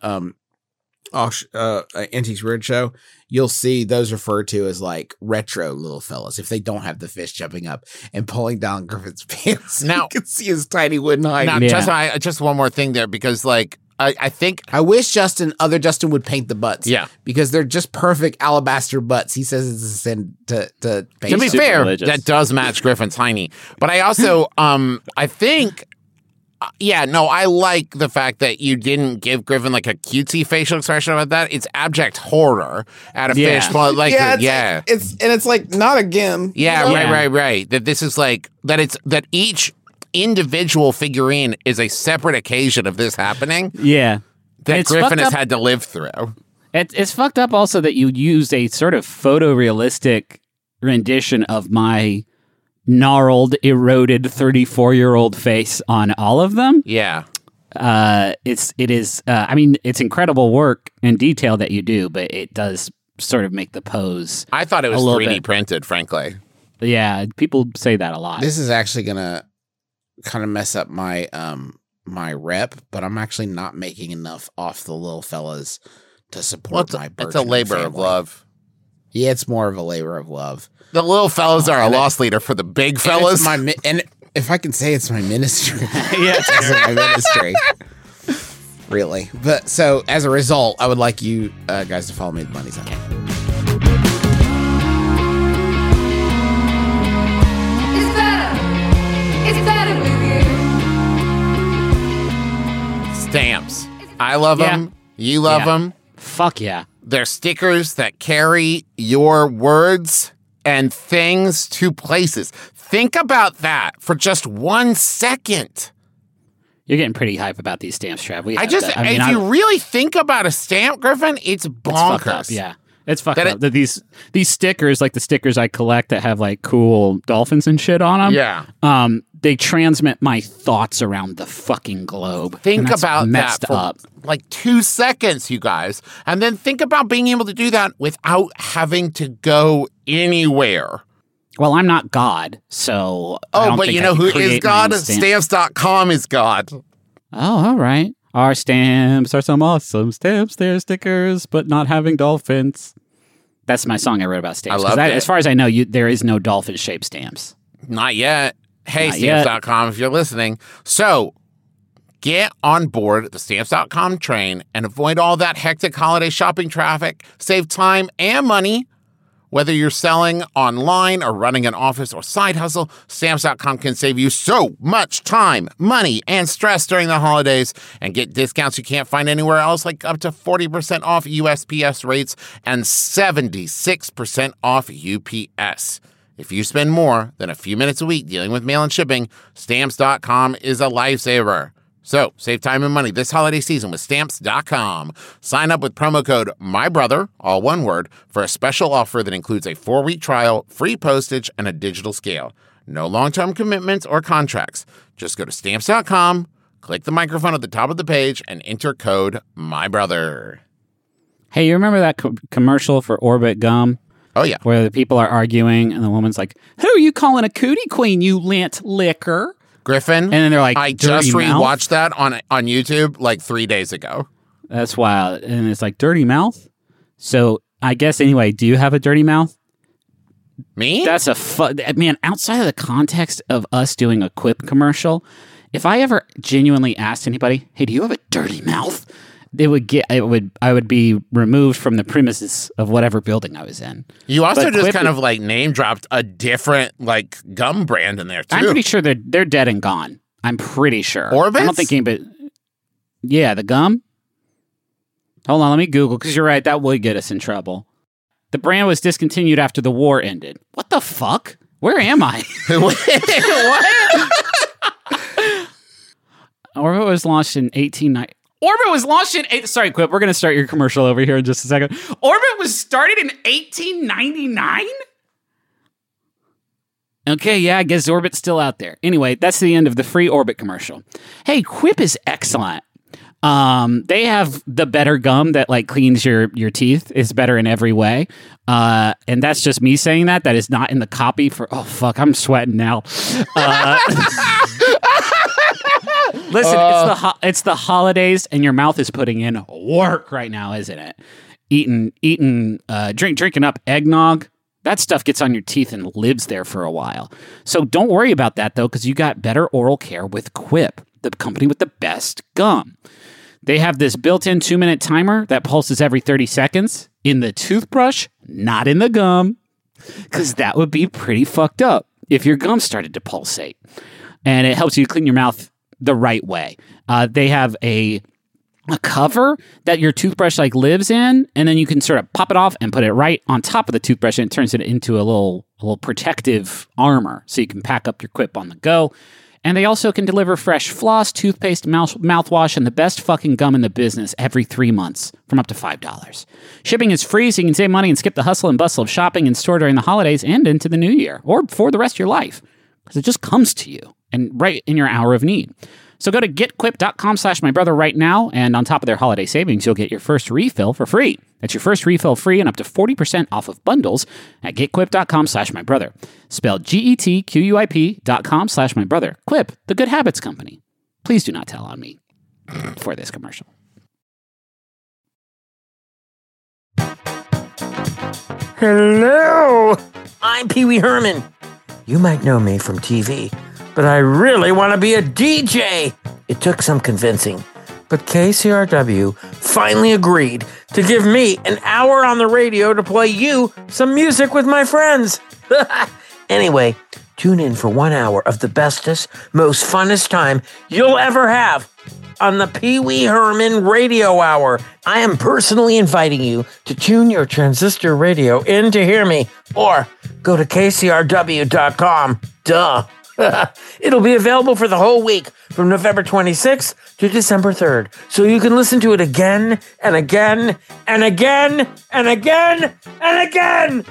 Antiques Weird Show, you'll see those referred to as like retro Little Fellas. If they don't have the fish jumping up and pulling down Griffin's pants, Now- you can see his tiny wooden hide. Now, Yeah. just one more thing there, because like I think I wish other Justin would paint the butts. Yeah. because they're just perfect alabaster butts. He says it's a sin to paint. to be Super fair, religious. that does match Griffin's tiny. But I also I think I like the fact that you didn't give Griffin like a cutesy facial expression about that. It's abject horror at a Yeah. fish. But like it's like not again. Yeah, You know? Yeah. right. That this is like that each individual figurine is a separate occasion of this happening Yeah. that It's Griffin fucked has up. had to live through. It's fucked up also that you used a sort of photorealistic rendition of my gnarled, eroded 34-year-old face on all of them. Yeah. It's incredible work and detail that you do, but it does sort of make the pose. I thought it was A little 3D bit. printed, frankly. Yeah, people say that a lot. This is actually gonna kind of mess up my my rep, but I'm actually not making enough off the Little Fellas to support my It's a burgeoning labor of family. love. Yeah, it's more of a labor of love. The little fellas are a and loss leader for the big And it's fellas. and if I can say it's my ministry, Yeah, it's my ministry. Really, but so as a result, I would like you guys to follow me at the Money Zone. It's better with you. Stamps. I love Yeah. them. You love Yeah. them. Fuck yeah. They're stickers that carry your words and things to places. Think about that for just 1 second. You're getting pretty hype about these stamps, Trav. If you really think about a stamp, Griffin, it's bonkers. fucked up. Yeah. It's fucked That up. That these stickers, like the stickers I collect that have like cool dolphins and shit on them. Yeah. They transmit my thoughts around the fucking globe. Think And that's about messed that for up. like 2 seconds, you guys. And then think about being able to do that without having to go anywhere. Well, I'm not God, so I Oh, don't but think you I know can who is create my God? own stamp. Stamps.com is God. Oh, all right. Our stamps are some awesome stamps. They're stickers, but not having dolphins. That's my song I wrote about stamps. I loved it. As far as I know, there is no dolphin-shaped stamps. Not yet. Hey, Not yet. Stamps.com, if you're listening. So get on board the Stamps.com train and avoid all that hectic holiday shopping traffic. Save time and money. Whether you're selling online or running an office or side hustle, Stamps.com can save you so much time, money, and stress during the holidays and get discounts you can't find anywhere else, like up to 40% off USPS rates and 76% off UPS. If you spend more than a few minutes a week dealing with mail and shipping, Stamps.com is a lifesaver. So, save time and money this holiday season with Stamps.com. Sign up with promo code MYBROTHER, all one word, for a special offer that includes a 4-week trial, free postage, and a digital scale. No long-term commitments or contracts. Just go to Stamps.com, click the microphone at the top of the page, and enter code MYBROTHER. Hey, you remember that commercial for Orbit Gum? Oh, yeah. Where the people are arguing, and the woman's like, "Who are you calling a cootie queen, you lint licker?" Griffin, And then they're like, I "Dirty just mouth?" rewatched that on YouTube like 3 days ago. That's wild. And it's like, dirty mouth? So, I guess, anyway, do you have a dirty mouth? Me? That's man, outside of the context of us doing a Quip commercial, if I ever genuinely asked anybody, "Hey, do you have a dirty mouth?" I would be removed from the premises of whatever building I was in. You also But just Quip- kind of like name dropped a different like gum brand in there too. I'm pretty sure they're dead and gone. I'm pretty sure. Orbits? I don't think anybody. Yeah, the gum. Hold on, let me Google, because you're right. That would get us in trouble. The brand was discontinued after the war ended. What the fuck? Where am I? What? Orbit was launched in 1890. Orbit was launched in... Sorry, Quip. We're going to start your commercial over here in just a second. Orbit was started in 1899? Okay, yeah, I guess Orbit's still out there. Anyway, that's the end of the free Orbit commercial. Hey, Quip is excellent. They have the better gum that like cleans your teeth. It's better in every way. And that's just me saying that. That is not in the copy for... Oh, fuck, I'm sweating now. Listen, it's the holidays, and your mouth is putting in work right now, isn't it? Drinking up eggnog. That stuff gets on your teeth and lives there for a while. So don't worry about that, though, because you got better oral care with Quip, the company with the best gum. They have this built-in 2-minute timer that pulses every 30 seconds in the toothbrush, not in the gum, because that would be pretty fucked up if your gum started to pulsate. And it helps you clean your mouth the right way. They have a cover that your toothbrush like lives in, and then you can sort of pop it off and put it right on top of the toothbrush, and it turns it into a little protective armor, so you can pack up your Quip on the go. And they also can deliver fresh floss, toothpaste, mouthwash, and the best fucking gum in the business every 3 months from up to $5. Shipping is free, so you can save money and skip the hustle and bustle of shopping in store during the holidays and into the new year, or for the rest of your life, because it just comes to you and right in your hour of need. So go to getquip.com/mybrother right now, and on top of their holiday savings, you'll get your first refill for free. That's your first refill free and up to 40% off of bundles at getquip.com/mybrother. Spelled GETQUIP.com/mybrother. Quip, the Good Habits Company. Please do not tell on me for this commercial. Hello, I'm Pee Wee Herman. You might know me from TV, but I really want to be a DJ. It took some convincing, but KCRW finally agreed to give me an hour on the radio to play you some music with my friends. Anyway, tune in for 1 hour of the bestest, most funnest time you'll ever have on the Pee Wee Herman Radio Hour. I am personally inviting you to tune your transistor radio in to hear me, or go to kcrw.com. Duh. It'll be available for the whole week from November 26th to December 3rd, so you can listen to it again and again and again and again and again.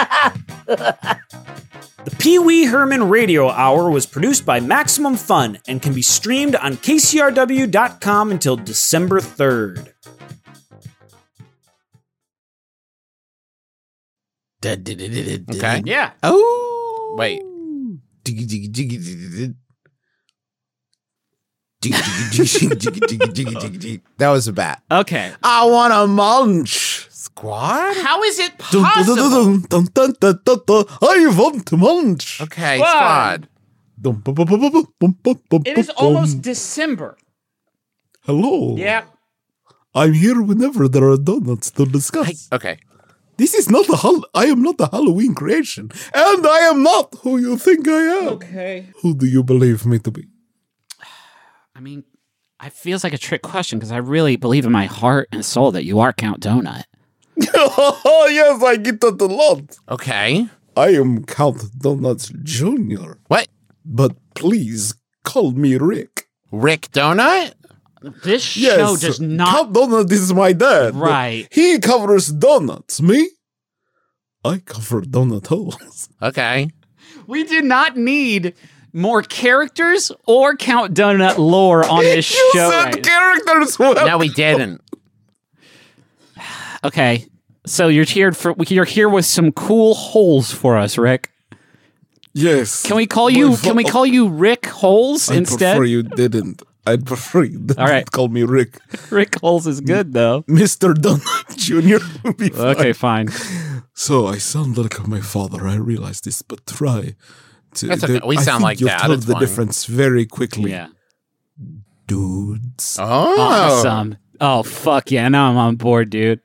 The Pee Wee Herman Radio Hour was produced by Maximum Fun and can be streamed on KCRW.com until December 3rd. Okay. Yeah. Oh. Wait. Jiggy, jiggy, jiggy, jiggy, jiggy, jiggy, jiggy, jiggy, jiggy, jiggy, jiggy, jiggy. That was a bat. Okay. I want to munch. Squad? How is it Dun, dun, possible? dun, dun, dun, dun, dun, dun. I want to munch. Okay, Squad. Squad. Dum, bum, bum, bum, bum, bum, bum, bum, It is bum. almost December. Hello. Yeah. I'm here whenever there are donuts to discuss. Okay. This is not I am not a Halloween creation, and I am not who you think I am. Okay. Who do you believe me to be? I mean, it feels like a trick question because I really believe in my heart and soul that you are Count Donut. Oh, yes, I get that a lot. Okay. I am Count Donuts Jr., What? but please call me Rick. Rick Donut? This show Yes, does not. Count Donut is my dad. Right. He covers donuts. Me? I cover donut holes. Okay. We do not need more characters or Count Donut lore on this show. right? Characters. Well. No, we didn't. Okay, so you're here with some cool holes for us, Rick. Yes. Can we call you Rick Holes I instead? prefer you didn't. I'd prefer you didn't All right. call me Rick. Rick Holes is good though. Mr. Donut Jr. would be fine. Okay, fine. So I sound like my father. I realize this, but try to. That's okay. We I sound think like you'll Dad. tell It's the fine. difference very quickly. Yeah. Dudes. Oh. Awesome. Oh fuck yeah! Now I'm on board, dude.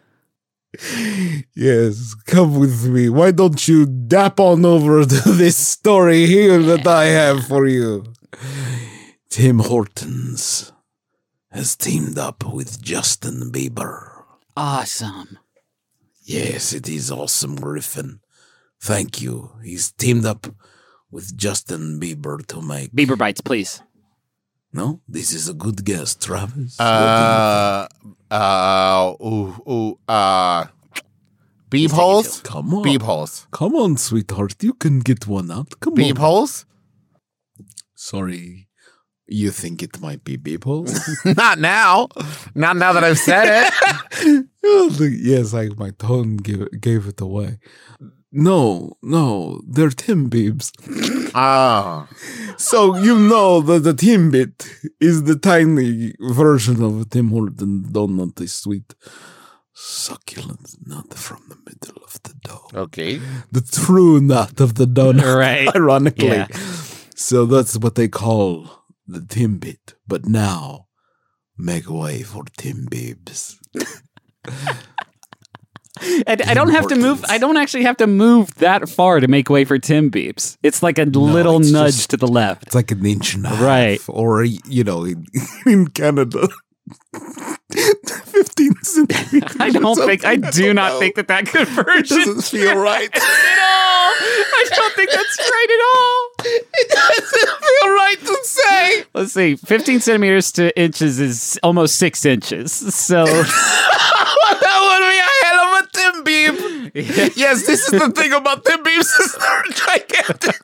Yes, come with me. Why don't you dap on over to this story here that I have for you? Tim Hortons has teamed up with Justin Bieber. Awesome. Yes, it is awesome, Griffin. Thank you. He's teamed up with Justin Bieber to make... Bieber bites, please. No? This is a good guess, Travis. Beeb holes? Come on. Beeb holes. Come on, sweetheart. You can get one out. Come Beeb on. holes? Sorry. You think it might be beep holes? Not now. Not now that I've said it. Yes, my tone gave it away. No, they're Timbits. Oh. So you know that the Timbit is the tiny version of a Tim Horton donut, a sweet, succulent nut from the middle of the dough. Okay. The true nut of the donut, Right. ironically. Yeah. So that's what they call the Timbit. But now, make way for Timbibs. And I don't have to move. I don't actually have to move that far to make way for Tim Beeps. It's like a little it's nudge just- to the left. It's like an inch and a half. Right. Or, in Canada, 15 centimeters. I don't think. I do not think that It conversion doesn't feel right. at all. I don't think that's right at all. It doesn't feel right to say. Let's see. 15 centimeters to inches is almost 6 inches. So That would be a hell of a Tim Beeb. Yes, this is the thing about Tim Beebs. They're gigantic.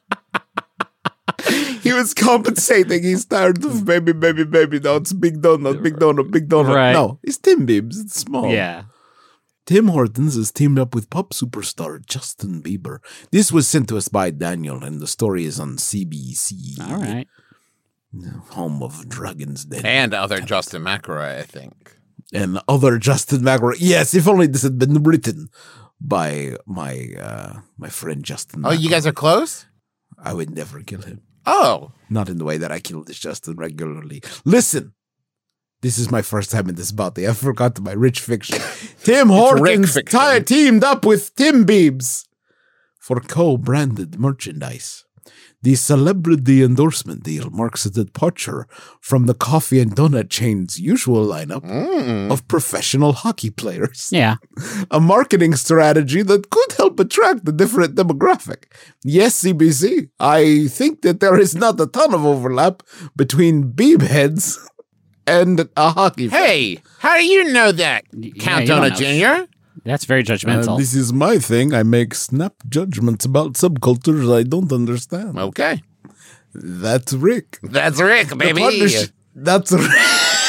He was compensating. He's tired of baby. Now it's big donut. Right. No, it's Tim Biebs. It's small. yeah. Tim Hortons has teamed up with pop superstar Justin Bieber. This was sent to us by Daniel, and the story is on CBC. All right. Home of Dragon's Den. And other Justin McElroy, I think. And other Justin McElroy. Yes, if only this had been written by my friend Justin. Oh, you guys are close? I would never kill him. Oh. Not in the way that I kill this Justin regularly. Listen, this is my first time in this body. I forgot my rich fiction. Tim Hortons fiction. teamed up with Tim Biebs for co-branded merchandise. The celebrity endorsement deal marks a departure from the coffee and donut chain's usual lineup of professional hockey players. Yeah. A marketing strategy that could help attract a different demographic. Yes, CBC, I think that there is not a ton of overlap between Beeb heads and a hockey fan. Hey, how do you know that, Count you don't Donut know. Jr.? That's very judgmental. This is my thing. I make snap judgments about subcultures I don't understand. Okay. That's Rick. That's Rick, baby. That's Rick.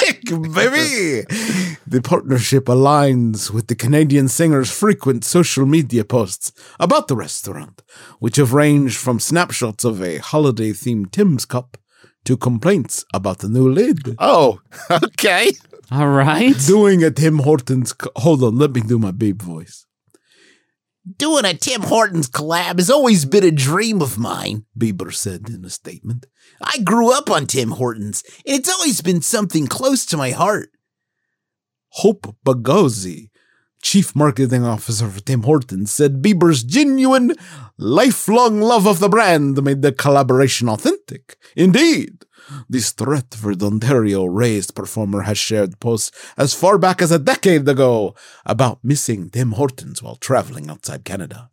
sick, baby. The partnership aligns with the Canadian singer's frequent social media posts about the restaurant, which have ranged from snapshots of a holiday-themed Tim's cup to complaints about the new lid. Oh, okay. All right. Doing a Tim Hortons... Hold on, let me do my babe voice. Doing a Tim Hortons collab has always been a dream of mine, Bieber said in a statement. I grew up on Tim Hortons, and it's always been something close to my heart. Hope Bagozzi, chief marketing officer for Tim Hortons, said Bieber's genuine, lifelong love of the brand made the collaboration authentic. Indeed, the Stratford, Ontario-raised performer has shared posts as far back as a decade ago about missing Tim Hortons while traveling outside Canada.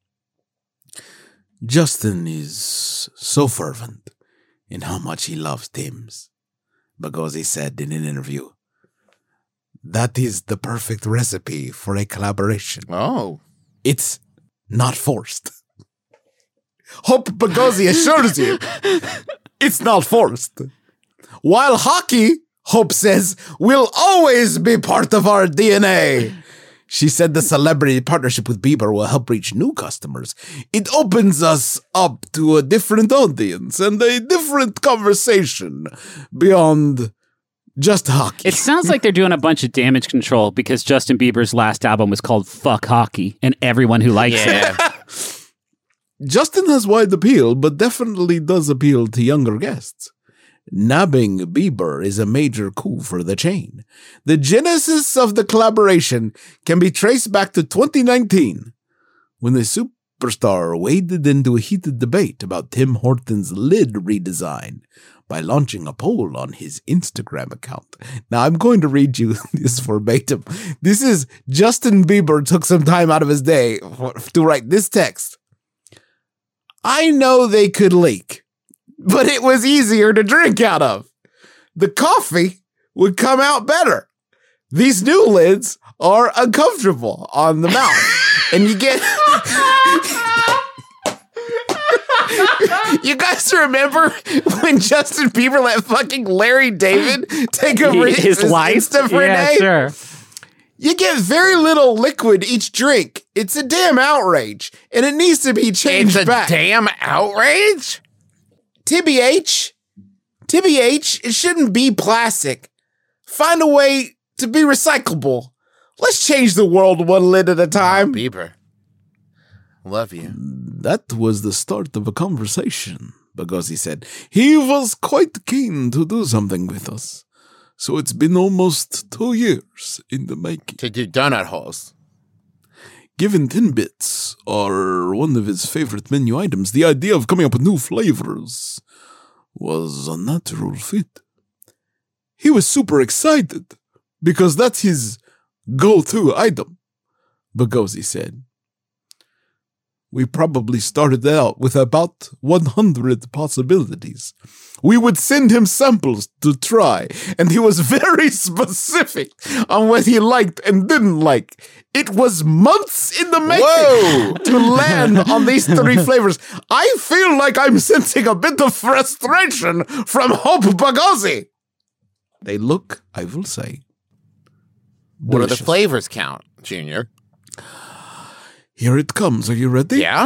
Justin is so fervent in how much he loves Tim's, Bagozzi said in an interview. That is the perfect recipe for a collaboration. Oh. It's not forced. Hope Bagozzi assures you it's not forced. While hockey, Hope says, will always be part of our DNA. She said the celebrity partnership with Bieber will help reach new customers. It opens us up to a different audience and a different conversation beyond just hockey. It sounds like they're doing a bunch of damage control because Justin Bieber's last album was called Fuck Hockey, and everyone who likes it. Justin has wide appeal, but definitely does appeal to younger guests. Nabbing Bieber is a major coup for the chain. The genesis of the collaboration can be traced back to 2019, when the superstar waded into a heated debate about Tim Hortons' lid redesign by launching a poll on his Instagram account. Now, I'm going to read you this verbatim. This is Justin Bieber took some time out of his day to write this text. I know they could leak, but it was easier to drink out of. The coffee would come out better. These new lids are uncomfortable on the mouth. And you get... You guys remember when Justin Bieber let fucking Larry David take over his wife Insta for a day? Sure. You get very little liquid each drink. It's a damn outrage, and it needs to be changed It's a back. damn outrage? TBH, it shouldn't be plastic. Find a way to be recyclable. Let's change the world one lid at a time. Bieber. Love you. That was the start of a conversation, Bagozzi said. He was quite keen to do something with us. So it's been almost 2 years in the making. To do donut holes. Given Timbits are one of his favorite menu items, the idea of coming up with new flavors was a natural fit. He was super excited because that's his go-to item, Bagozzi said. We probably started out with about 100 possibilities. We would send him samples to try, and he was very specific on what he liked and didn't like. It was months in the making to land on these 3 flavors. I feel like I'm sensing a bit of frustration from Hope Bagozzi. They look, I will say, What are the delicious. flavors count, Junior? Here it comes. Are you ready? Yeah?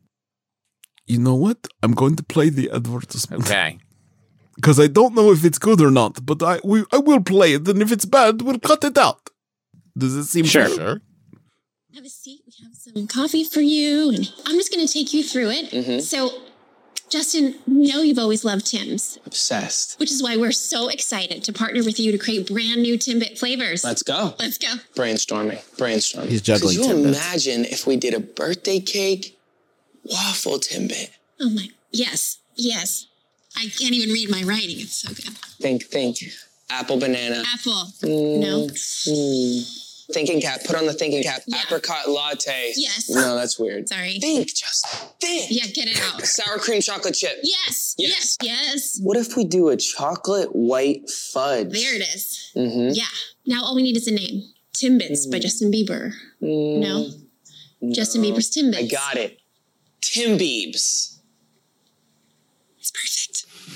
You know what? I'm going to play the advertisement. Okay. Because I don't know if it's good or not, but I will play it, and if it's bad, we'll cut it out. Does it seem fair? Sure. Have a seat. We have some coffee for you, and I'm just going to take you through it. So, Justin, we know you've always loved Tim's, Obsessed. which is why we're so excited to partner with you to create brand new Timbit flavors. Let's go. Let's go. Brainstorming. He's juggling Could you Timbits. imagine if we did a birthday cake waffle Timbit? Oh my, yes. I can't even read my writing. It's so good. Think. Apple, banana. Apple. No. Thinking cap. Put on the thinking cap. Yeah. Apricot latte. Yes. No, that's weird. Sorry. Think, Justin. Think. Yeah, get it out. Sour cream chocolate chip. Yes. What if we do a chocolate white fudge? There it is. Mm-hmm. Yeah. Now all we need is a name. Timbits by Justin Bieber. No. Justin Bieber's Timbits. I got it. Tim Biebs. It's perfect.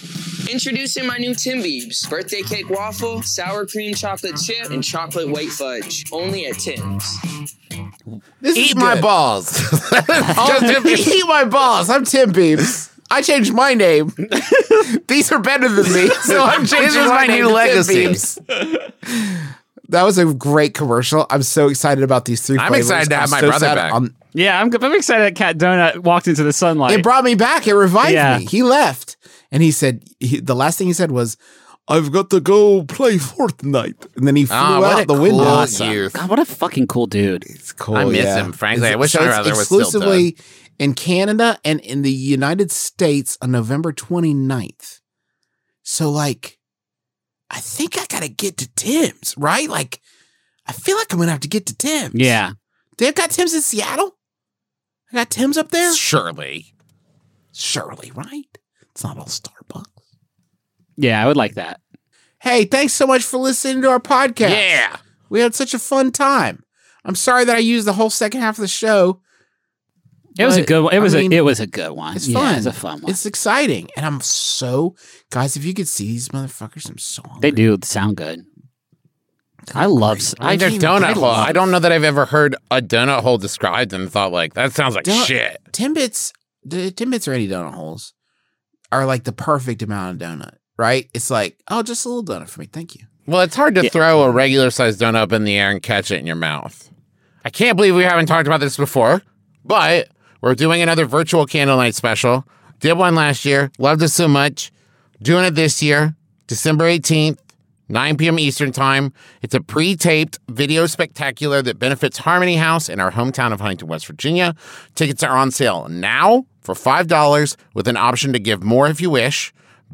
Introducing my new Tim Biebs. Birthday cake waffle, sour cream chocolate chip, and chocolate white fudge. Only at Tim's. This is Eat my good. balls. Eat my balls. I'm Tim Biebs. I changed my name. These are better than me, so I'm changing This is my name new to Tim legacy. Biebs. That was a great commercial. I'm so excited about these 3 I'm flavors. excited to have my so brother sad back. Yeah, I'm excited that Cat Donut walked into the sunlight. It brought me back. It revived Yeah. me. He left, and he said the last thing he said was, "I've got to go play Fortnite," and then he flew what out a the window. cool youth. God, what a fucking cool dude. It's cool. I miss yeah. him, frankly. I wish so my it's brother was still exclusively in Canada and in the United States on November 29th. So, like, I think I gotta get to Tim's, right? Like, I feel like I'm gonna have to get to Tim's. Yeah. They've got Tim's in Seattle. I got Tim's up there. Surely. Surely, right? It's not all Starbucks. Yeah, I would like that. Hey, thanks so much for listening to our podcast. Yeah. We had such a fun time. I'm sorry that I used the whole second half of the show. It was a But, good one. I mean, It was a good one. It's Yeah, fun. It's a fun one. It's exciting. And I'm so, guys, if you could see these motherfuckers, I'm so hungry. They do sound good. I love. I their donut hole. I don't know that I've ever heard a donut hole described and thought like that sounds like shit. Timbits, the Timbits or any donut holes are like the perfect amount of donut, right? It's like, oh, just a little donut for me. Thank you. Well, it's hard to throw a regular sized donut up in the air and catch it in your mouth. I can't believe we haven't talked about this before, but we're doing another virtual candle night special. Did one last year. Loved it so much. Doing it this year, December 18th. 9 p.m. Eastern Time. It's a pre-taped video spectacular that benefits Harmony House in our hometown of Huntington, West Virginia. Tickets are on sale now for $5 with an option to give more if you wish.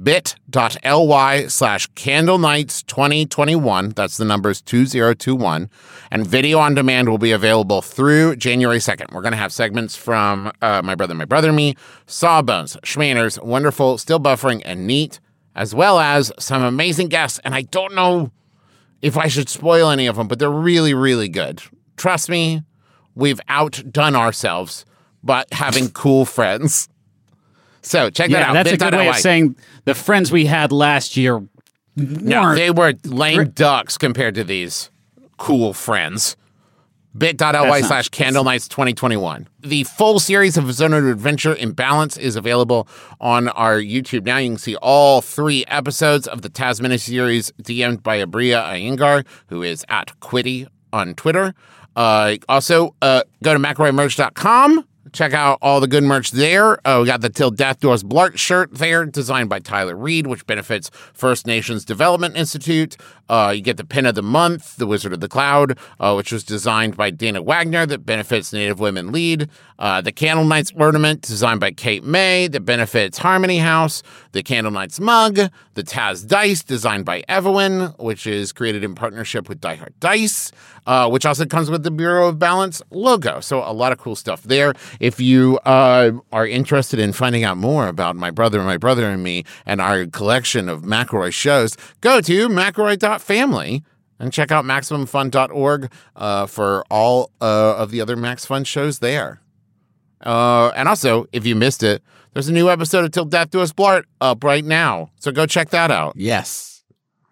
bit.ly/candlenights2021. That's the numbers 2021. And video on demand will be available through January 2nd. We're going to have segments from My Brother and Me, Sawbones, Schmanners, Wonderful, Still Buffering, and Neat, as well as some amazing guests. And I don't know if I should spoil any of them, but they're really, really good. Trust me, we've outdone ourselves, but having cool friends. So check that out. That's a good way of saying the friends we had last year No, they were lame ducks compared to these cool friends. bit.ly/candlenights2021. The full series of Zone of Adventure in Balance is available on our YouTube now. You can see all 3 episodes of the Tasmania series DM'd by Abria Iyengar, who is at Quiddy on Twitter. Also, go to McElroyMerch.com. Check out all the good merch there. We got the Till Death Do Us Blart shirt there, designed by Tyler Reed, which benefits First Nations Development Institute. You get the pin of the month, The Wizard of the Cloud, which was designed by Dana Wagner, that benefits Native Women Lead. The Candle Nights ornament, designed by Kate May, that benefits Harmony House. The Candle Nights mug, the Taz Dice, designed by Evelyn, which is created in partnership with Die Hard Dice, which also comes with the Bureau of Balance logo. So a lot of cool stuff there. If you are interested in finding out more about My Brother and Me and our collection of McElroy shows, go to McElroy.family and check out MaximumFun.org for all of the other Max Fun shows there. And also, if you missed it, there's a new episode of Till Death Do Us Blart up right now. So go check that out. Yes.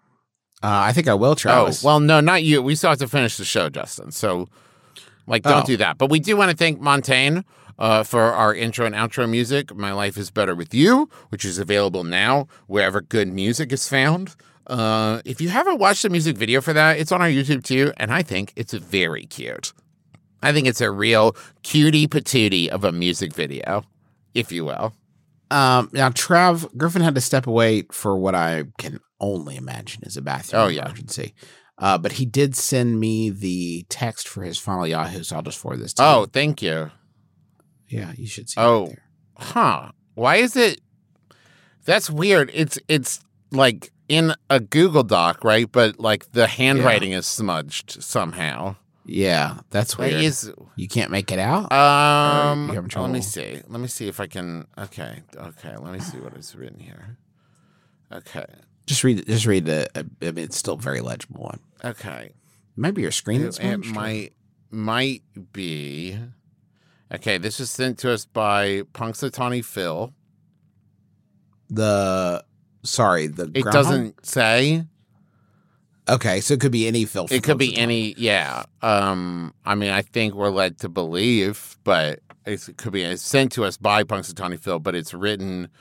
I think I will, Travis. Oh, well, no, not you. We still have to finish the show, Justin. So, don't do that. But we do want to thank Montaigne for our intro and outro music, My Life is Better With You, which is available now wherever good music is found. If you haven't watched the music video for that, it's on our YouTube too, and I think it's very cute. I think it's a real cutie patootie of a music video, if you will. Now, Griffin had to step away for what I can only imagine is a bathroom emergency. But he did send me the text for his final Yahoo, so I'll just forward this to you. Oh, thank you. Yeah, you should see it there. Huh. Why is it? That's weird. It's like in a Google Doc, right? But like the handwriting is smudged somehow. Yeah, that's weird. You can't make it out? You having trouble? Let me see. Let me see if I can. Okay. Let me see what is written here. Okay. Just read the. I mean, it's still a very legible one. Okay. Maybe your screen. It might be. Okay, this was sent to us by Punxsutawney Phil. The Sorry, the It groundhog? doesn't say. Okay, so it could be any Phil. It could be any, yeah. I mean, I think we're led to believe, but it could be sent to us by Punxsutawney Phil, but it's written.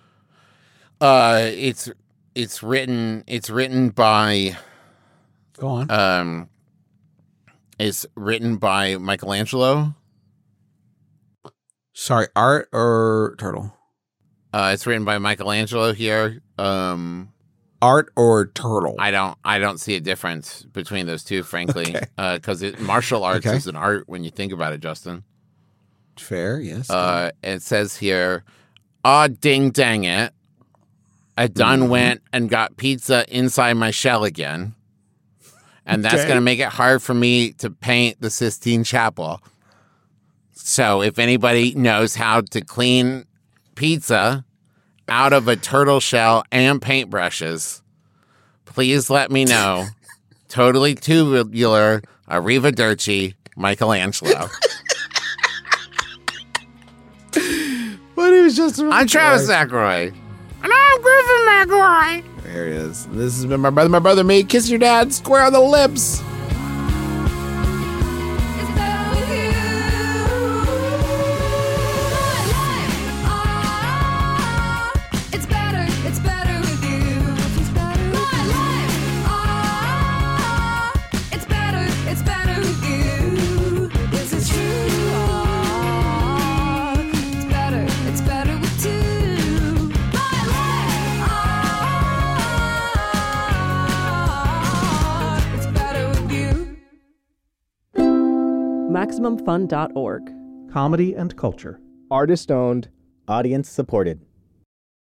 It's written by. Go on. It's written by Michelangelo. Sorry, Art or Turtle? It's written by Michelangelo here. Art or Turtle? I don't see a difference between those two, frankly, because martial arts is an art when you think about it, Justin. Fair, yes. It says here, "Aw, ding dang it! I done went and got pizza inside my shell again, and that's gonna make it hard for me to paint the Sistine Chapel. So if anybody knows how to clean pizza out of a turtle shell and paintbrushes, please let me know. Totally tubular, arrivederci, Michelangelo." But it was just. I'm Travis Ackroyd. And I'm Griffin McElroy. There it is. This has been my brother, me. Kiss your dad square on the lips. MaximumFun.org. Comedy and culture. Artist owned. Audience supported.